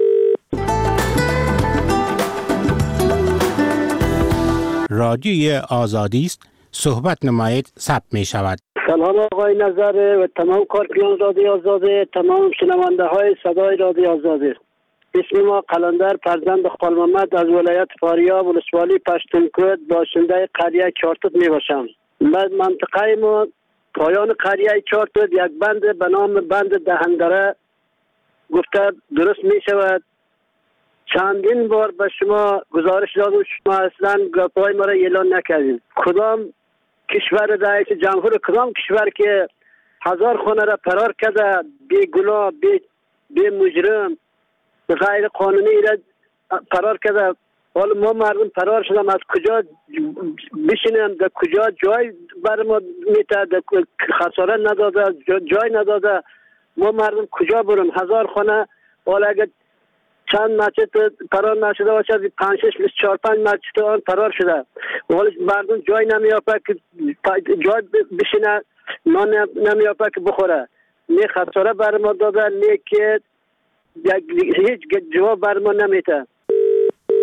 رادیوی آزادی است، صحبت نمایید ثبت می شود. سلام آقای نظر و تمام کارکنان رادیو آزادی، تمام شنونده های صدای رادیو آزادی. اسم ما قلندر فرزند خالمحمد از ولایت فاریاب ولسوالی پشتونکوت باشنده قریه چارتوت می باشم. بعد منطقه ما پایان قریه چارتوت یک بند به نام بند دهندره گفته درست می شود. چندین بار به شما گزارش دادم، شما اصلا گپای ما را اعلان نکردین. کدام کشور رئیس جمهور کدام کشور که هزار خانه را فرار کرده بی گناه بی, بی مجرم غیر قانونی را فرار کرده، حالا ما مردم فرار شدم از کجا بشینم، در کجا جای بر ما میته، در خساره نداده، جای نداده، ما مردم کجا برم؟ هزار خانه حالا اگر چند مسجد فرار نشده باشه، پنج شش بیست چهار پنج مسجد آن فرار شده، حالا مردم جای نمیافه که جای بشینه، نان نمیافه که بخوره. نه خساره بر ما داده، نه که هیچ جواب بر ما نمیده.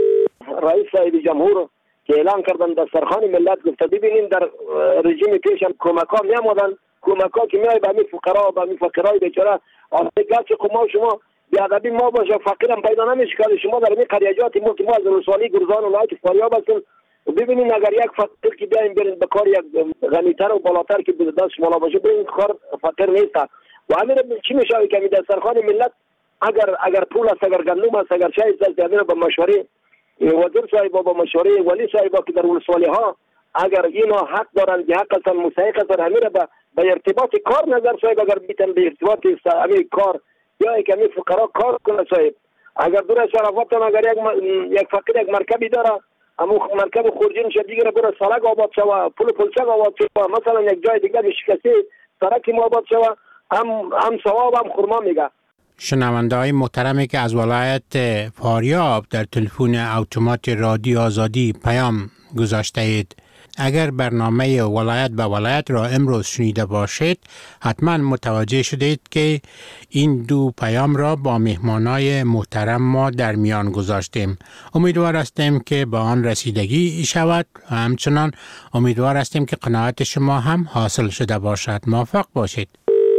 رئیس صاحب جمهور که اعلان کردن دسترخوان ملت گفته ببینیم در رژیم پیش هم کمک ها می آمدن، کمک ها که می آید به همین فقرا و به همین فقرای بیچاره. گرچه ما شما بیادبی ما باشه فقیر هم پیدا نمیشه که شما در این قریجات ما که ما از ولسوالی گرزان و ولایت فاریاب هستیم ببینید اگر یک فقیر که بیایم برین به کار یک غنیتر و بالاتر که به دست شما باشه ببین کار فقیر نیست و همین چی میشه که می دسترخوان ملت اگر اگر پول است اگر گندم است اگر چای است همین به مشوره وزیر صاحب با مشوره ولی صاحب که در ولسوالی ها اگر اینا حق دارن که حق هستن مستحق هستن همین به به ارتباط کار نظر صاحب اگر بیتن به ارتباط همین کار یا یک همین فقرا کار کنه صاحب اگر دور شرافت اگر یک یک فقیر یک مرکبی داره اما مرکب خورجین شد دیگه برای سرک آباد شوه پول پلچک آباد شوه مثلا یک جای دیگه شکسته سرک ما آباد شوه هم هم ثواب هم خرما میگه. شنونده های محترمی که از ولایت فاریاب در تلفن اتومات رادیو آزادی پیام گذاشته اید، اگر برنامه ولایت به ولایت را امروز شنیده باشید حتما متوجه شدید که این دو پیام را با مهمانای محترم ما در میان گذاشتیم. امیدوار هستیم که به آن رسیدگی شود و همچنان امیدوار هستیم که قناعت شما هم حاصل شده باشد. موفق باشید.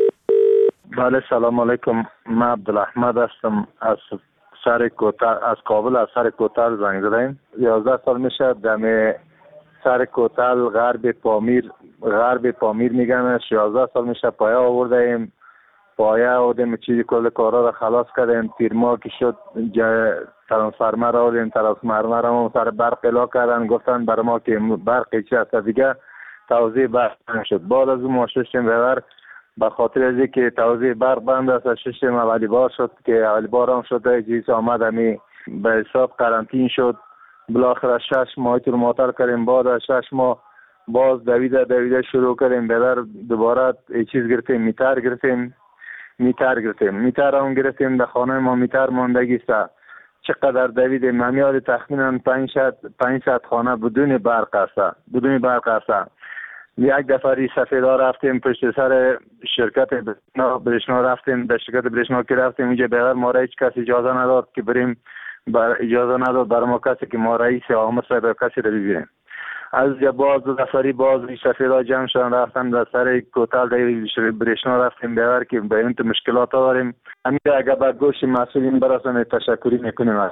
بله سلام علیکم، من عبدالاحمد هستم از سر کوتل از کابل از سر کوتل زنگ زدم. یازده سال میشه دم سر کوتل غرب پامیر غرب پامیر میگمش. یازده سال میشه پایه آوردیم پایه آوردیم چیزی کل کارا را خلاص کردیم. تیر ماه که شد ترانسفرمر آوردیم ترانسفرمر هم سر برق الا کردن گفتن برای ما که برق چی هست دیگه توزیع برق شد. بعد از اون ما ششتیم ببر به خاطر از اینکه توزیع برق بند است ششتیم اولی بار شد که اولی بار هم شد چیز آمد همی به حساب قرنطین شد. بالاخره شش ماه تو معطل کردیم. بعد از شش ماه باز دویده دویده شروع کردیم ببر دوباره چیز گرفتیم میتر گرفتیم میتر گرفتیم میتر هم گرفتیم در خانه ما میتر ماندگی است. چقدر دویدیم همیاد تخمینا پانصد خانه بدون برق است بدون برق است. یک دفعه سفیدا رفتیم پشت سر شرکت برشنا رفتیم در شرکت برشنا که رفتیم اونجا بغیر ما را هیچ کس اجازه نداد که بریم بر اجازه نداد برای ما کسی که ما رئیس عام صاحب کسی را ببینیم. از باز دفعه باز سفیدا جمع شدن رفتن در سر کوتل در برشنا رفتیم بغیر که به این مشکلات داریم. همین اگر به گوش مسئولین برسانه تشکری میکنیم.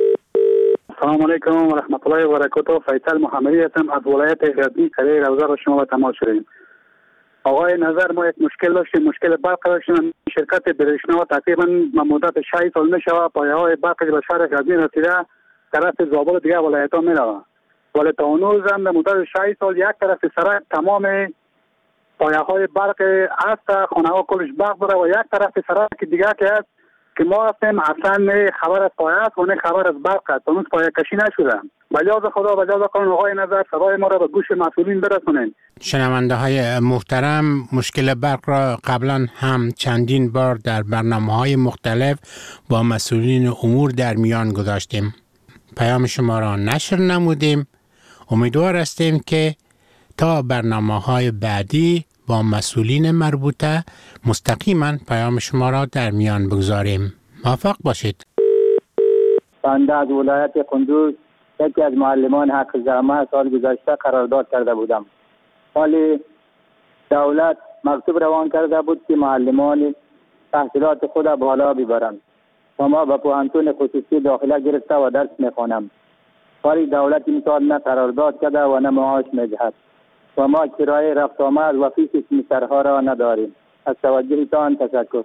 سلام علیکم و رحمت الله و برکاته. فیصل محمدی هستم از ولایت غزنی قریه روزه را شما به تماس شدیم. آقای نظر ما یک مشکل داشتیم مشکل برق داشتیم. شرکت برشنا تقریبا مدت شش سال میشوه پایه های برق به شهر غزنی رسیده طرف زابل دیگه ولایت ها میروه ولی تا هنوز هم در مدت شش سال یک طرف سرک تمام پایه های برق است خانه ها کلش برق داره و یک طرف سرک دیگه که است که ما هستیم اصلا خبر از پایه است و نه خبر از برق است. هنوز پایه کشی نشده. بلیاز خدا بلیاز قانون آقای نظر صدای ما را به گوش مسئولین برسونین. شنونده های محترم، مشکل برق را قبلا هم چندین بار در برنامه های مختلف با مسئولین امور در میان گذاشتیم. پیام شما را نشر نمودیم. امیدوار هستیم که تا برنامه های بعدی با مسئولین مربوطه مستقیما پیام شما را در میان بگذاریم. موفق باشید. بنده از ولایت قندوز یکی از معلمان حق زحمه سال گذشته قرارداد کرده بودم. ولی دولت مکتوب روان کرده بود که معلمان تحصیلات خود بالا ببرند و ما به پوهنتون خصوصی داخله گرفته و درس میخوانم. ولی دولت این سال نه قرارداد کرده و نه معاش میدهد و ما کرایه رفت آمد و فیس سرها را نداریم. از توجهتان تشکر.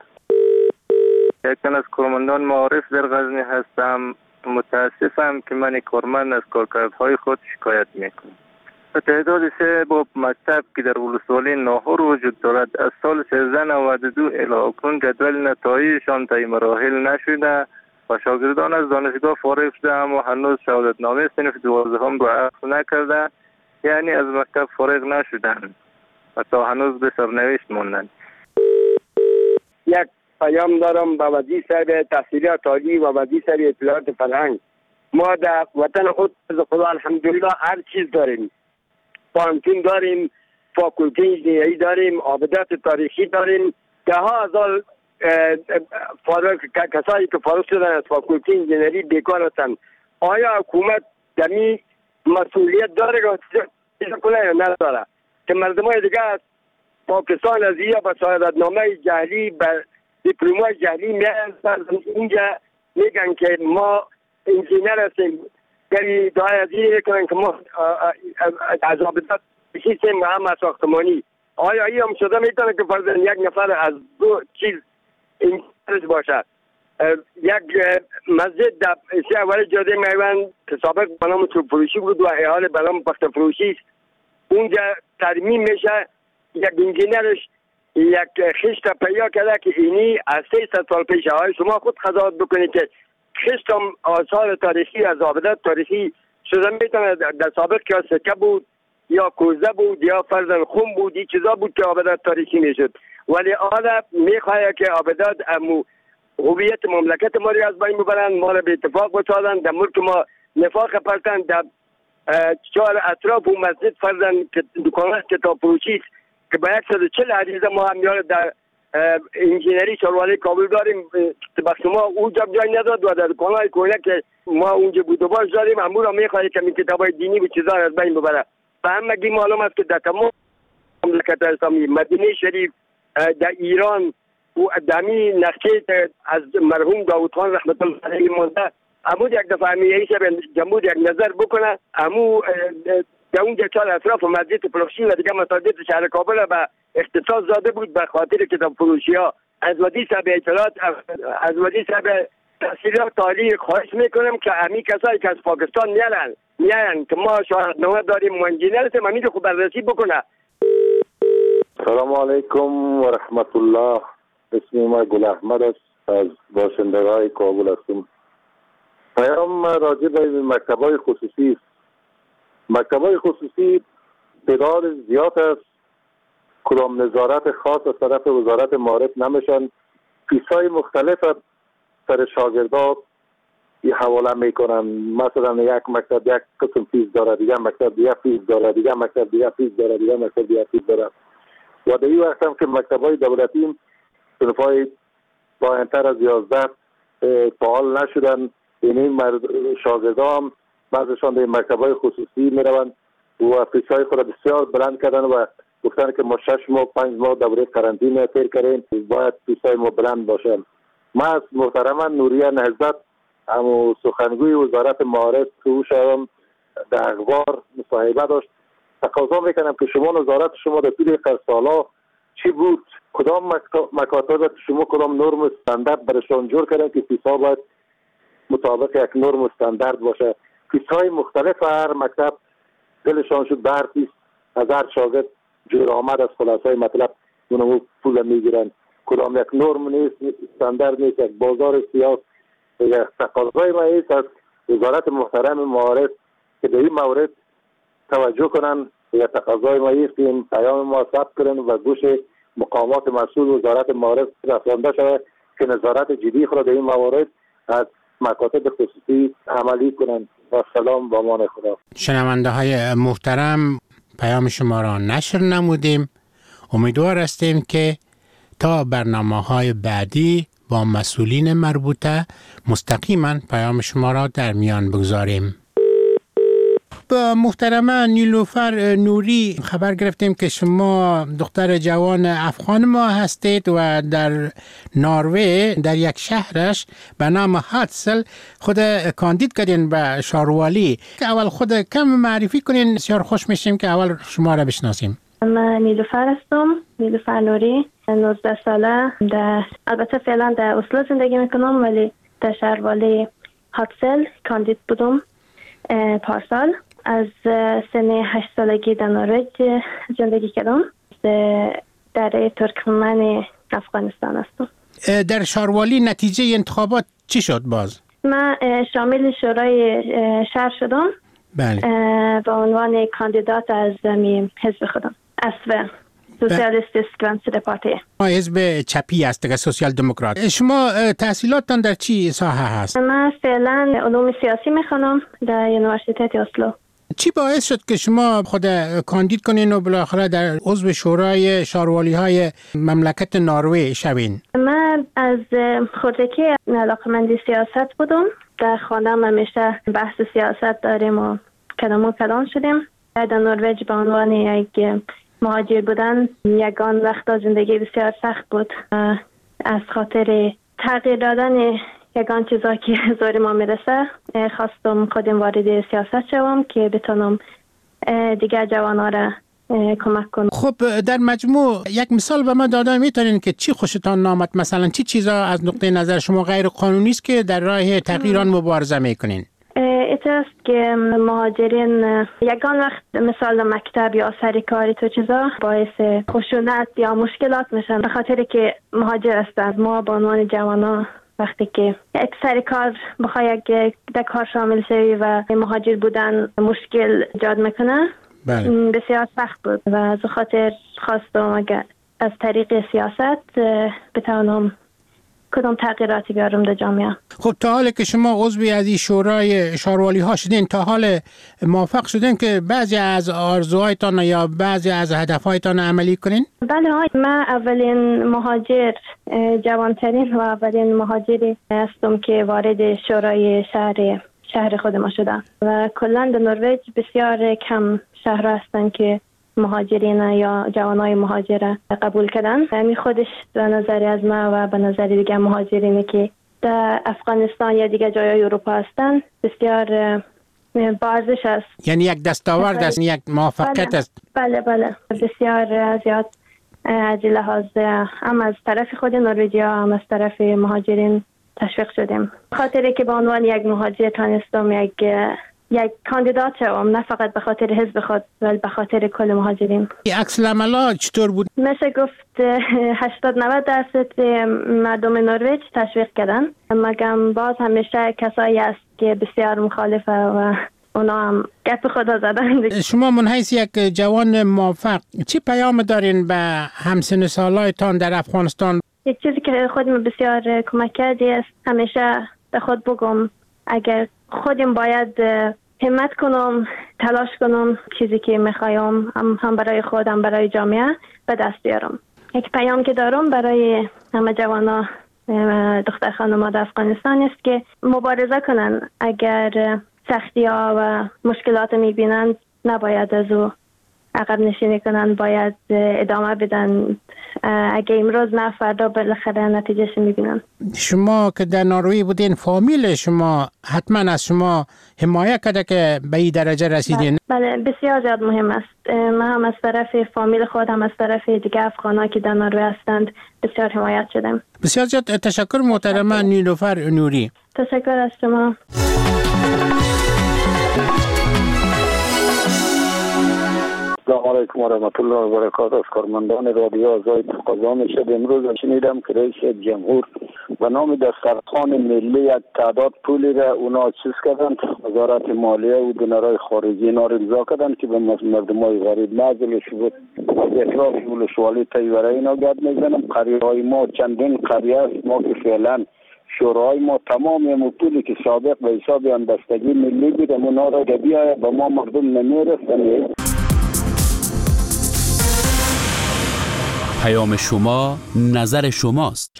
یکن از کارمندان معارف در غزنی هستم. متاسفم که من کارمند از کارکردهای خود شکایت میکنم. تعداد سه باب مکتب که در ولسوالی ناهور وجود دارد از سال سیزده نود و دو الی اکنون جدول نتایجشان طی مراحل نشده و شاگردان از دانشگاه فارغ شده اما هنوز شهادتنامه صنف دوازدهم را اخذ نکرده، یعنی از مکتب فارغ نشدند و تا هنوز به سرنوشت ماندند. یک پیام دارم به وزیر صاحب تحصیلات عالی و وزیر صاحب اطلاعات فرهنگ. ما در وطن خود خدا الحمدلله هر چیز داریم. پانتون داریم، فاکولته انجینری داریم، آبادات تاریخی داریم. ده ها هزار فارغ کسایی که فارغ شدن از فاکولته انجینری بیکار هستند. آیا حکومت دمی مسئولیت داره که کنه یا نداره که مردم های دیگه از پاکستان از یا به شهادتنامه جعلی به دیپلمای جعلی میان اینجا میگن که ما انجینر هستیم، یعنی دعای از این میکنن که ما عذابدات بشیستیم هم از ساختمانی. آیا این هم شده میتونه که فرضاً یک نفر از دو چیز انجینرش باشد؟ یک مسجد در سی اول جاده میوند که سابق بنام چوب فروشی بود و احال بنام پخت فروشی، اونجا ترمیم میشه، یک انجینرش یک خشت پیدا کرده که اینی از سیصد سال پیش. های شما خود قضاوت بکنید که خشت هم آثار تاریخی از آبادات تاریخی شده میتونه در سابق که سکه بود یا کوزه بود یا فرزن خون بود، این چیزا بود که آبادات تاریخی میشد. ولی آلا میخواه که آبادات امو هویت مملکت ما رو از بین ببرن، ما رو به اتفاق بسازن، در ملک ما نفاق پرتن، در چهار اطراف و مسجد فرزن که دکانات کتاب فروشی که با صد و چهل عریضه ما هم یار در انجینری شالواله کابل داریم، بخش ما اونجا جای نداد و در دکانهای کوینه که ما اونجا بود و باش داریم، امور هم میخواهی که می کتابای دینی و چیزا از بین ببره. و همگی معلوم است که در تمام مملکت اسلامی، مدینه شریف، در ایران و دمی نقشه از مرحوم داوود خان رحمت الله علیه مونده، امو یک دفعه رئیس جمهور یک نظر بکنه، امو در اونجا چهار اطراف مسجد پلخشی و دیگه مساجد شهر کابل به اختصاص داده بود به خاطر کتاب فروشی ها. از وزیر صاحب اطلاعات، از وزیر صاحب تحصیلات عالی خواهش میکنم که امی کسایی که از پاکستان میارن میارن که ما شاهدنامه داریم و انجینر هستیم، امید خوب بررسی بکنه. سلام علیکم و رحمت الله. اسم ما گل احمد است، از باشندگان کابل هستم. پیام راجع به مکتب‌های خصوصی. مکتب‌های خصوصی تعداد زیاد است، کدام نظارت خاص از طرف وزارت معارف نمیشن، فیس‌های مختلف سر شاگردان حواله میکنن. مثلا یک مکتب یک قسم فیس داره، دیگه مکتب دیگه فیس داره، دیگه مکتب دیگه فیس داره، دیگه مکتب دیگه فیس داره. و در این وقت هم که مکتب‌های دولتی صنف‌های پایین‌تر از یازده فعال نشدن، یعنی شاگردان هم بعضشان در مکتب‌های خصوصی میروند و فیس‌های خود بسیار بلند کردن و گفتن که ما شش ماه پنج ماه دوره قرنطینه تیر کردیم، باید فیس‌های ما بلند باشه. ما از محترم نوریه نهضت همو سخنگوی وزارت معارف که او شدم در اخبار مصاحبه داشت، تقاضا میکنم که شما نظارت شما در طول سالا چی بود؟ کدام مکاتب شما کدام نرم استاندارد برشان جور کردن که فیس‌ها باید مطابق یک نرم استاندارد باشه؟ فیس‌های مختلف هر مکتب دلشان شد بر فیس از هر شاگرد جور آمد از خلاصای مطلب اونمو پول میگیرن. کدام یک نرم نیست، استاندارد نیست، یک بازار سیاس. یک تقاضای ما ایست از وزارت محترم معارف که به این مورد توجه کنن. یک تقاضای ما ایست که این پیام ما ثبت کنن و گوش مقامات مسئول وزارت معارف رسانده شود که نظارت جدی خود در این موارد از مکاتب خصوصی عملی کنند. و سلام با امان خدا. شنونده های محترم، پیام شما را نشر نمودیم. امیدوار هستیم که تا برنامه‌های بعدی با مسئولین مربوطه مستقیما پیام شما را در میان بگذاریم. با محترمه نیلوفر نوری خبر گرفتیم که شما دختر جوان افغان ما هستید و در نروژ در یک شهرش به نام هاتسل خود کاندید کردین به شاروالی. که اول خود کم معرفی کنین، بسیار خوش میشیم که اول شما را بشناسیم. من نیلوفر هستم، نیلوفر نوری، نوزده ساله. در البته فعلا در اسلو زندگی میکنم ولی در شهروالی هاتسل کاندید بودم پارسال. از سن هشت سالگی در نروژ زندگی کردم. در ترکمن افغانستان هستم. در شاروالی نتیجه انتخابات چی شد باز؟ من شامل شورای شهر شدم. بله. به عنوان کاندیدات از حزب خودم، اسو سوسیالیستیسک ونسر پارتی. ما حزب چپی است که سوسیال دموکرات. شما تحصیلاتتان در چی ساحه هست؟ من فعلا علوم سیاسی میخوانم در یونیورسیته اسلو. چی باعث شد که شما خود کاندید کنین و بالاخره در عضو شورای شاروالی های مملکت نروژ شوین؟ من از خودکی علاقه‌مند سیاست بودم. در خانم همیشه بحث سیاست داریم و کلام و کلام شدیم. در نروژ به عنوان یک مهاجر بودن یگان وقتا زندگی بسیار سخت بود. از خاطر تغییر دادن یگان چیزا که زور ما میرسه خواستم خودم وارد سیاست شوم که بتونم دیگر جوانا را کمک کنم. خب در مجموع یک مثال به ما داده میتونین که چی خوشتان نامد؟ مثلا چی چیزا از نقطه نظر شما غیر قانونی است که در راه تغییر آن مبارزه میکنین؟ ایتاست که مهاجرین یگان وقت مثال مکتب یا سر کاری تو چیزا باعث خشونت یا مشکلات میشن به خاطر که مهاجر هستند. ما به عنوان جوانا وقتی که یک سر کار بخوای یک در کار شامل شوی و مهاجر بودن مشکل ایجاد میکنه، بله. بسیار سخت بود و از خاطر خواستم اگر از طریق سیاست بتوانم کدام تغییراتی بیارم در جامعه. خب تا حالی که شما عضوی از این شورای شاروالی ها شدین، تا حال موافق شدین که بعضی از آرزوهایتان یا بعضی از هدفهایتان عملی کنین؟ بله های من اولین مهاجر جوانترین و اولین مهاجری هستم که وارد شورای شهر شهر خود ما شدم و کلا در نروژ بسیار کم شهر هستن که مهاجرین یا جوانای مهاجر قبول کردن. یعنی خودش به نظر از ما و به نظر دیگه مهاجرینی که در افغانستان یا دیگه جای اروپا هستن بسیار بارزش است. یعنی یک دستاورد است، یک موفقیت بله. است. بله بله بسیار زیاد از لحاظ هم از طرف خود نروژیا هم از طرف مهاجرین تشویق شدیم. خاطری که به عنوان یک مهاجر تانستم یک یک کاندیدات شوم، نه فقط به خاطر حزب خود بلکه به خاطر کل مهاجرین. عکس العملا چطور بود؟ میشه گفت هشتاد نود درصد مردم نروژ تشویق کردن، مگم باز همیشه کسایی است که بسیار مخالفه و اونا هم گپ خدا زدن. شما من حیث یک جوان موفق چی پیام دارین به همسن سالایتان در افغانستان؟ یک چیزی که خودم بسیار کمک کردی است همیشه به خود بگم اگر خودم باید همت کنم، تلاش کنم، چیزی که میخوایم هم, هم برای خودم برای جامعه به دست بیارم. یک پیام که دارم برای همه جوانا دختر خانم‌ها افغانستان است که مبارزه کنن. اگر سختی ها و مشکلات میبینن نباید از او عقب نشینی کنن، باید ادامه بدن. اگه امروز نه فردا بالاخره نتیجهش میبینن. شما که در نروژ بودین فامیل شما حتما از شما حمایت کرده که به این درجه رسیدین؟ بله بسیار زیاد مهم است. من هم از طرف فامیل خود هم از طرف دیگه افغان‌ها که در نروژ هستند بسیار حمایت شدم. بسیار زیاد تشکر محترمه نیلوفر نوری. تشکر از شما. سلام علیکم و رحمت الله و برکاته. از کارمندان رادیو آزادی تقاضا میشد امروز شنیدم که رئیس جمهور به نام دسترخوان ملی یک تعداد پولی را اونا چیز کردن، وزارت مالیه و دینارای خارجی اینا را امضا کردن که به مردمای غریب نازلش بود. از اطراف ولسوالی تیوره اینا گرد میزنم. قریه های ما چندین قریه است، ما که فعلا شورای ما تمام پولی که سابق به حساب همبستگی ملی بود اونا را بیاید به ما مردم نمیرسن. پیام شما نظر شماست.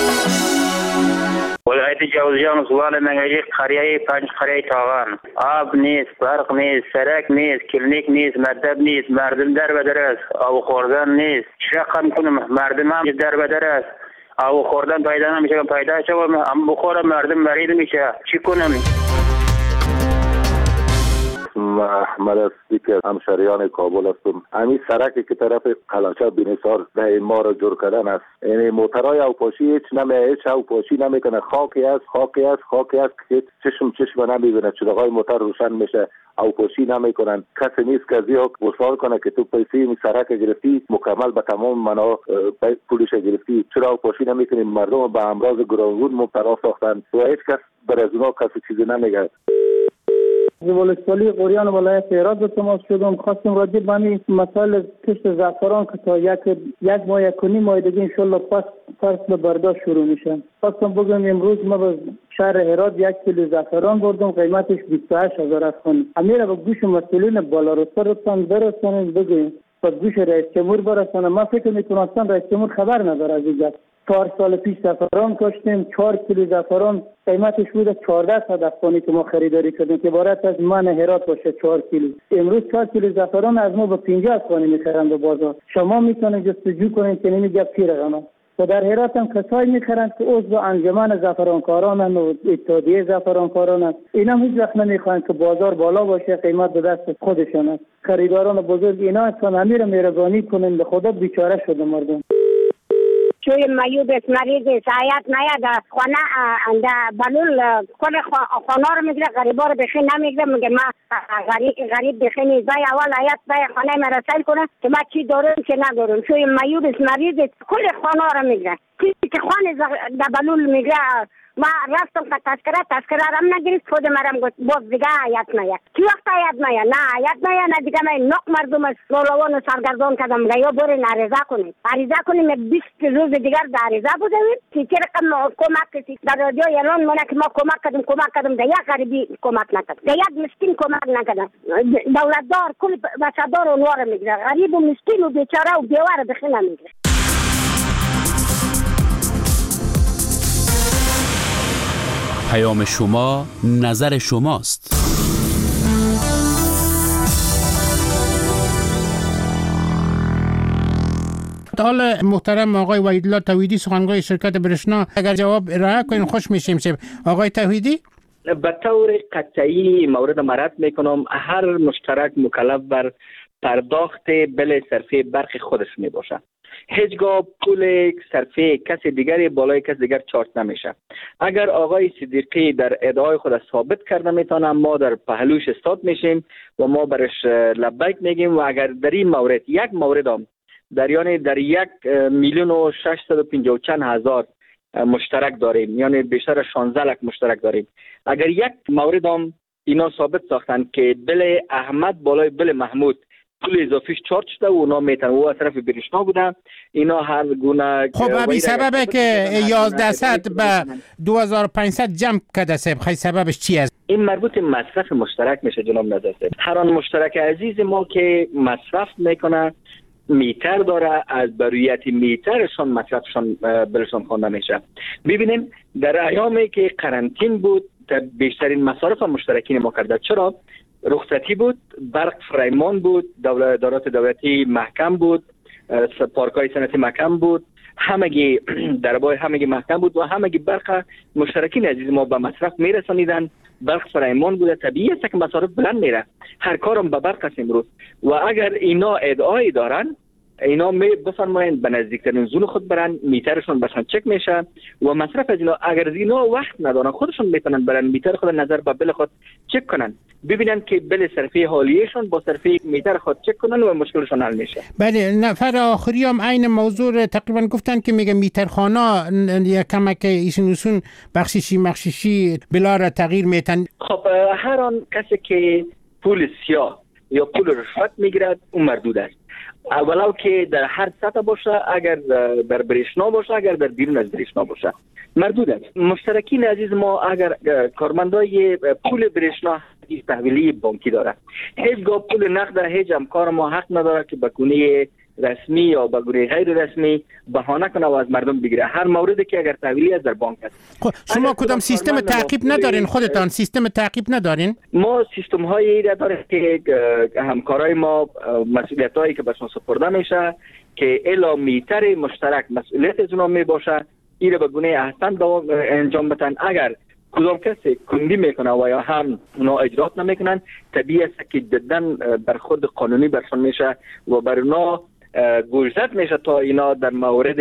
ولایت جوزجان زوال منگری قریه پنج قریه تاغان آب نیست، برق نیست، سرک نیست، کلینیک نیست، مدرسه نیست، مردم در بدر است، آب خوردن نیست. چرا کنم مردم هم در بدر است، آب خوردن پیدا نمیشه، پیدا شه هم بخورم مردم مریض میشه، چی کنم؟ محمد هستی که همشریان کابل هستم. همین سرکی که طرف قلاچه بینیسار به این ما را جور کردن است. یعنی موترهای اوپاشی هیچ نمی هیچ اوپاشی نمیکنه، خاکی است خاکی است خاکی است که چشم چشم نمیبینه. چراغای موتر روشن میشه، اوپاشی نمیکنن. کسی نیست که زیاد وصال کنه که تو پیسه این سرک گرفتی مکمل به تمام منا پولش گرفتی، چرا اوپاشی نمیکنیم؟ مردم به امراض گوناگون مبتلا ساختن و هیچ کس بر از اونا کسی چیزی نمیگه. ولسوالی قوریان ولایت هرات به تماس شدم. خواستم راجع به این مسائل کشت زعفران که تا یک یک ماه یک و نیم ماه دیگه انشالله پس فصل برداشت شروع میشه. خواستم بگم امروز ما به شهر هرات یک کیلو زعفران بردم قیمتش بیست و هشت هزار افغانی. امیر با گوش مسئولین بالا رتبه برسانید بگوییم با گوش رئیس جمهور برسانه. ما فکر میکنم رئیس جمهور خبر نداره از این. چهار سال پیش زعفران کاشتیم، چهار کیلو زعفران قیمتش بود چهارده صد افغانی که ما خریداری کردیم که عبارت از من هرات باشه چهار کیلو. امروز چهار کیلو زعفران از ما به پنجاه افغانی میخرن به بازار. شما میتونید جستجو کنید که نمیگه چی رقمه. و در هرات هم کسایی میخرند که عضو انجمن زعفرانکاران و اتحادیه زعفرانکاران، اینا هیچ وقت نمیخواهند که بازار بالا باشه، قیمت به دست خودشان است. خریداران بزرگ اینا هستن، امیر مهربانی کنین، به خدا بیچاره شده مردم. شوی مایوب است، مریض است، حیات نیاد خانه انده بلول کل خانه رو میگیره، غریبا رو بخی نمیگیره. میگه ما غریب غریب بخی نیزای اول حیات بای خانه مرسل کنه که ما چی دارم چی ندارم. شوی مایوب است، مریض است، کل خانه رو میگیره. که خانه بلول میگیره. ما رفتم که تذکره تذکره رم نگیرید، خود مرم گفت باز دیگه حیات نیا. کی وقت حیات نیا؟ نه حیات نیا، نه دیگه من نق مردم از لولوان و سرگردان کردم. یا برین عریضه کنید، عریضه کنیم بیست روز دیگر در عریضه بودیم که چه رقم کمک کسی در رادیو اعلان مونه که ما کمک کردیم کمک کردیم. در یک غریبی کمک نکرد، در یک مسکین کمک نکرد. دولتدار کل بچه‌دار اونوار میگیره، غریب و مسکین و بیچاره و بیوار بخی نمیگیره. پیام شما نظر شماست. حال محترم آقای وحیدالله توحیدی، سخنگوی شرکت برشنا، اگر جواب ارائه کنین خوش میشیم. آقای توحیدی، به طور قطعی مورد مرد میکنم هر مشترک مکلف بر پرداخت بل صرفه برق خودش می باشه. هیچگاه پول صرفه کسی دیگری بالای کسی دیگر چارت نمیشه. اگر آقای صدیقی در ادعای خود ثابت کرده میتونه، ما در پهلوش استاد میشیم و ما برش لبیک میگیم. و اگر در این مورد یک مورد هم در یعنی در یک میلیون و ششصد و پنجاه و چند هزار مشترک داریم، یعنی بیشتر شانزده لک مشترک داریم، اگر یک مورد هم اینا ثابت ساختن که بل احمد بالای بل محمود پول اضافیش چارت شده و اونا میتونن او از طرف برشنا بودن، اینا هر گونه خب ابی سببه که یازده صد به دو هزار و پانصد جمع کرده سب، خیلی سببش چی است؟ این مربوط مصرف مشترک میشه جناب نظر سب. هر آن مشترک عزیز ما که مصرف میکنه میتر داره، از برویت میترشان مصرفشان بلشان خوانده میشه. ببینیم در ایامی که قرنطین بود بیشترین مصارف مشترکین ما کرده. چرا؟ رخصتی بود، برق فرایمان بود، دولت ادارات دولتی محکم بود، پارکای صنعتی محکم بود، همگی دربای همگی محکم بود و همگی برق مشترکین عزیز ما به مصرف میرسانیدن. برق فرایمان بوده، طبیعی است که مصارف بلند میره، هر کارم به برق است امروز. و اگر اینا ادعای دارن، اینا می بفرمایند به نزدیکترین زون خود برن، میترشون بشن چک میشه و مصرف از اینا اگر از اینا وقت ندارن خودشون میتونن برن میتر خود نظر به بل خود چک کنن، ببینن که بل صرفه حالیهشون با صرفه میتر خود چک کنن و مشکلشون حل میشه. بله، نفر آخری هم عین موضوع تقریبا گفتن که میگه میترخانا یک کمک ایشون بخششی مخششی بلا را تغییر میتن. خب هر آن کسی که پول سیاه یا پول رشوت میگیرد اون مردود است، ولو که در هر سطح باشه، اگر در برشنا باشه، اگر در بیرون از برشنا باشه، مردود است. مشترکین عزیز ما اگر کارمندای پول برشنا تحویلی بانکی داره، هیچگاه پول نقد هیچ همکار ما حق نداره که به گونه رسمی یا به گونه غیر رسمی بهانه کنه و از مردم بگیره. هر موردی که اگر تحویلی از در بانک است. خب شما کدام سیستم تعقیب ندارین؟ خودتان سیستم تعقیب ندارین؟ ما سیستم هایی داریم که همکارای ما مسئولیت هایی که بهشون سپرده میشه که الا میتر مشترک مسئولیت از اونا می باشه، این به گونه احسن انجام بدن. اگر کدام کسی کندی میکنه و یا هم اونا اجرات نمیکنن، طبیعی است که جدن بر خود قانونی برشون میشه و بر اونا گوشزد میشه تا اینا در مورد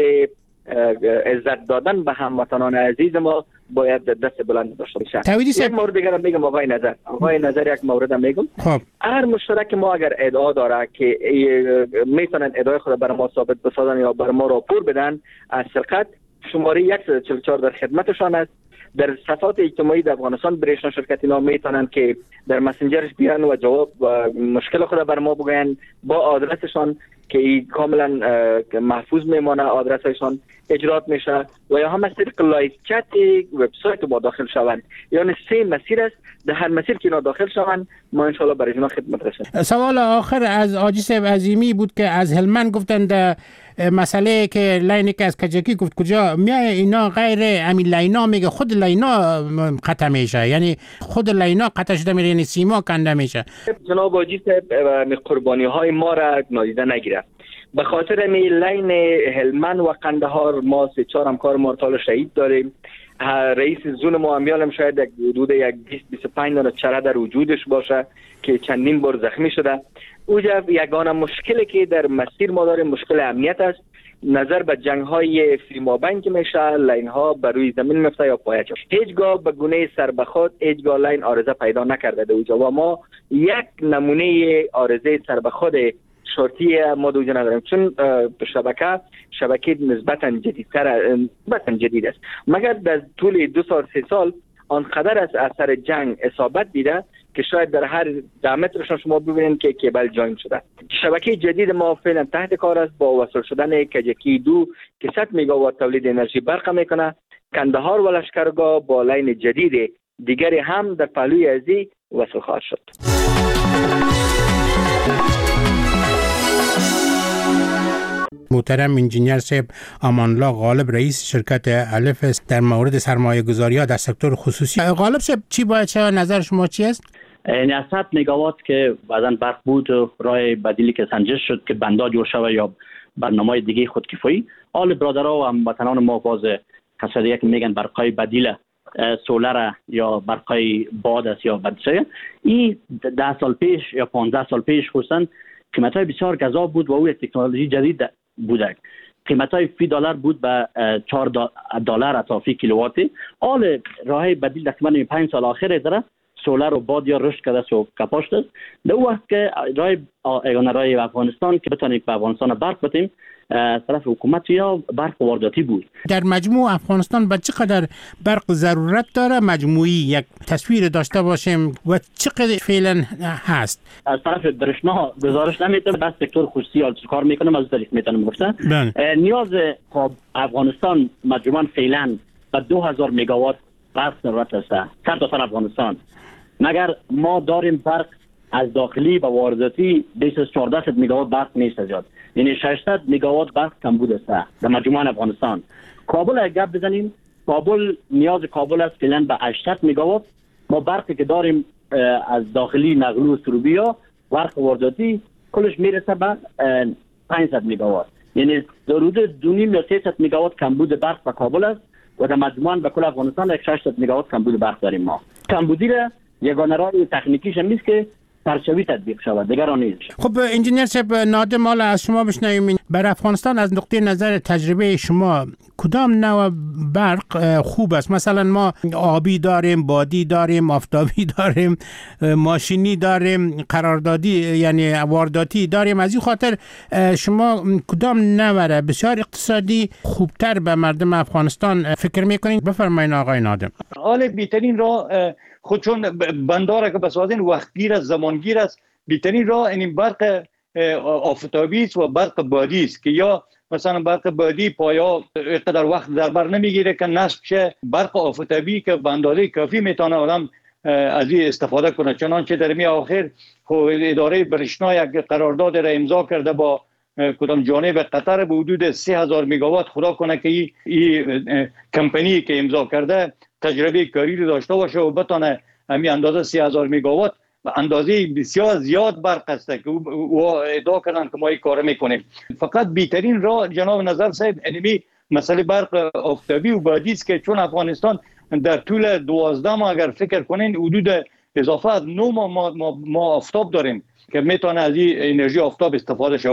عزت دادن به هموطنان عزیز ما باید دست بلند داشته باشه. یک مورد دیگر میگم آقای نظر آقای نظر یک مورد میگم. خب هر مشترک ما اگر ادعا داره که میتونن ادعای خود برای ما ثابت بسازن یا برای ما راپور بدن از سرقت، شماره صد و چهل و چهار در خدمتشان است. در صفحات اجتماعی در افغانستان برشنا شرکت اینا میتونن که در مسنجرش بیان و جواب و مشکل خود بر ما بگوین با آدرسشان که کاملا محفوظ میمانه آدرسشان. اجرات میشه و یا هم از طریق لایو چت وبسایت ما داخل شوند. یعنی سه مسیر است، در هر مسیر که اینا داخل شوند ما ان شاء الله برای اینا خدمت رسیم. سوال آخر از حاجی صاحب عظیمی بود که از هلمند گفتند مسئله که لاین که از کجکی گفت کجا میای، اینا غیر همین لاینا میگه، خود لاینا قطع میشه، یعنی خود لاینا قطع شده میره، یعنی سیما کنده میشه. جناب حاجی صاحب قربانی های ما را نادیده نگیره. به خاطر می لین هلمند و قندهار ما سه چهار همکار ما شهید داریم. رئیس زون ما امیالم شاید یک حدود یک بیست بیست و پنج دانه چره در وجودش باشه که چندین بار زخمی شده. اوجا یگانه مشکلی که در مسیر ما داریم مشکل امنیت است. نظر به جنگ های فیمابین که میشه لین ها بر روی زمین میفته یا پایچ، هیچگاه به گونه سر به خود هیچگاه لین آرزه پیدا نکرده در اوجا و ما یک نمونه آرزه سر به خود شرطی ما دوجه نداریم، چون شبکه شبکه نسبتا جدیدتر نسبتا جدید است، مگر در طول دو سال سه سال آنقدر از اثر جنگ اصابت دیده که شاید در هر ده مترشان شما ببینید که کیبل جاین شده. شبکه جدید ما فعلا تحت کار است با وصل شدن کجکی دو که صد مگاوات تولید انرژی برق میکنه. کندهار و لشکرگاه با لین جدید دیگری هم در پهلوی ازی وصل خواهد شد. محترم انجینیر صاحب امانالله غالب رئیس شرکت الف در مورد سرمایه گذاری ها در سکتور خصوصی، غالب صاحب چی باید چه نظر شما چی است؟ یعنی صد مگاوات که بعداً برق بود و راه بدیلی که سنجش شد که بندا جور شوه یا برنامه دیگه خودکفایی، آل برادرها و هموطنان ما باز کسایی که میگن برقای بدیل سولر یا برقای باد است یا بدسه، این ده سال پیش یا پانزده سال پیش خصوصا قیمت‌های بسیار گزاف بود و او تکنولوژی جدید بوده. قیمت‌های فی دلار بود به چهار دلار اتا فی کیلوواتی. آل راه بدیل تقریبا پنج سال آخر داره سولر و باد یا رشد کرده و کپاشت است. در وقت که راه ایگان راه افغانستان که بتونیم به افغانستان برق بدیم طرف حکومت یا برق وارداتی بود. در مجموع افغانستان به چقدر برق ضرورت داره مجموعی یک تصویر داشته باشیم و چقدر فعلا هست؟ از طرف درشنا گزارش نمیده، بس سکتور خصوصی حال کار میکنه، از طریق میتونم گفتم نیاز افغانستان مجموعاً فعلا به دو هزار مگاوات برق ضرورت است. صد درصد افغانستان، مگر ما داریم برق از داخلی و وارداتی بیست و چهارده مگاوات برق نیست زیاد، یعنی ششصد مگاوات برق کم بوده است در مجموع افغانستان. کابل اگر گپ بزنیم، کابل نیاز کابل است فعلا به هشتصد مگاوات. ما برقی که داریم از داخلی نقلو و سروبی ها برق وارداتی کلش میرسه به پانصد مگاوات، یعنی حدود دو نیم یا سیصد مگاوات کمبود برق به کابل است و در مجموع به کل افغانستان ششصد مگاوات کمبود برق داریم. ما کمبودی را یگانه راه تکنیکیش هم نیست که پرچوی تطبیق شود، دیگر آن نیست. خب انجینیر صاحب نادم حالا از شما بشنویم، بر افغانستان از نقطه نظر تجربه شما کدام نوع برق خوب است؟ مثلا ما آبی داریم، بادی داریم، آفتابی داریم، ماشینی داریم، قراردادی یعنی وارداتی داریم. از این خاطر شما کدام نوع بسیار اقتصادی خوبتر به مردم افغانستان فکر میکنید؟ بفرمایید آقای نادم. حال بهترین راه خود چون بنداره که بسازین وقتگیر است، زمانگیر است، بهترین راه این برق آفتابی است و برق بادی است که یا مثلا برق بادی پایا اینقدر وقت در بر نمیگیره که نصب شه، برق آفتابی که به اندازه کافی میتونه آدم از این استفاده کنه. چنانچه در می آخر اداره برشنا یک قرارداد را امضا کرده با کدام جانب قطر به حدود سه هزار مگاوات. خدا کنه که این ای کمپانی که امضا کرده تجربه کاری رو داشته باشه و بتونه همین اندازه سه هزار مگاوات و اندازه بسیار زیاد برق است که او ادعا کردن که ما این کار میکنیم. فقط بهترین راه جناب نظر صاحب انمی مسئله برق آفتابی و بادی است که چون افغانستان در طول دوازده ماه اگر فکر کنین حدود اضافه از نه ماه ما, ما, ما آفتاب داریم که میتونه از این انرژی آفتاب استفاده شود.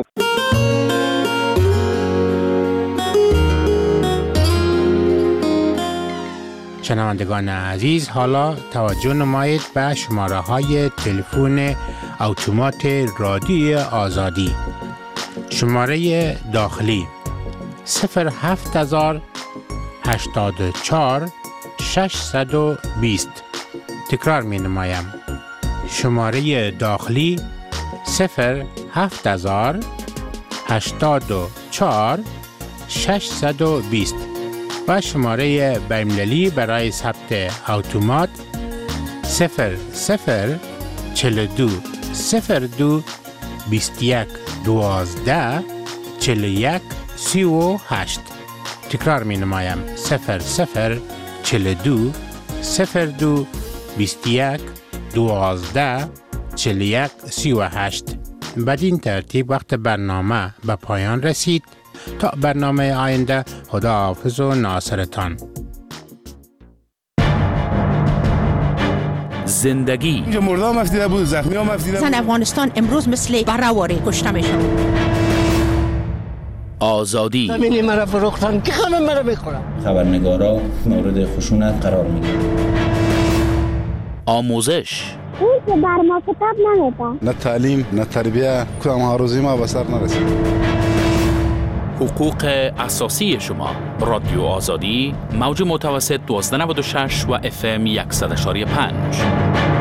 شنوندگان عزیز، حالا توجه نمایید به شماره های تلفن اتومات رادیو آزادی. شماره داخلی صفر هفت هزار هشتاد و چهار ششصد و بیست. تکرار می نمایم. شماره داخلی صفر هفت هزار هشتاد و چهار ششصد و بیست و شماره بین‌المللی برای ثبت اتومات صفر صفر چهل و دو صفر دو بیست و یک دوازده چهل و یک سی و هشت. تکرار می نمایم صفر صفر چهل و دو صفر دو بیست و یک دوازده چهل و یک سی و هشت. بدین ترتیب وقت برنامه به پایان رسید. تا برنامه آینده، خداحافظ و ناصرتان. زندگی اینجا مردا هم افتیده بود، زخمی هم افتیده بود. زن افغانستان امروز مثل برهواری کشته میشن. آزادی همینی مرا فروختن که خانم مرا میخورم. خبرنگارا مورد خشونت قرار میگیرن. آموزش اون که بر ما کتاب نمیده. نه تعلیم نه تربیه، کدام ها روزی ما به سر نرسید. حقوق اساسی شما. رادیو آزادی، موج متوسط دوازده نود و شش و اف ام صد و شش و پنج.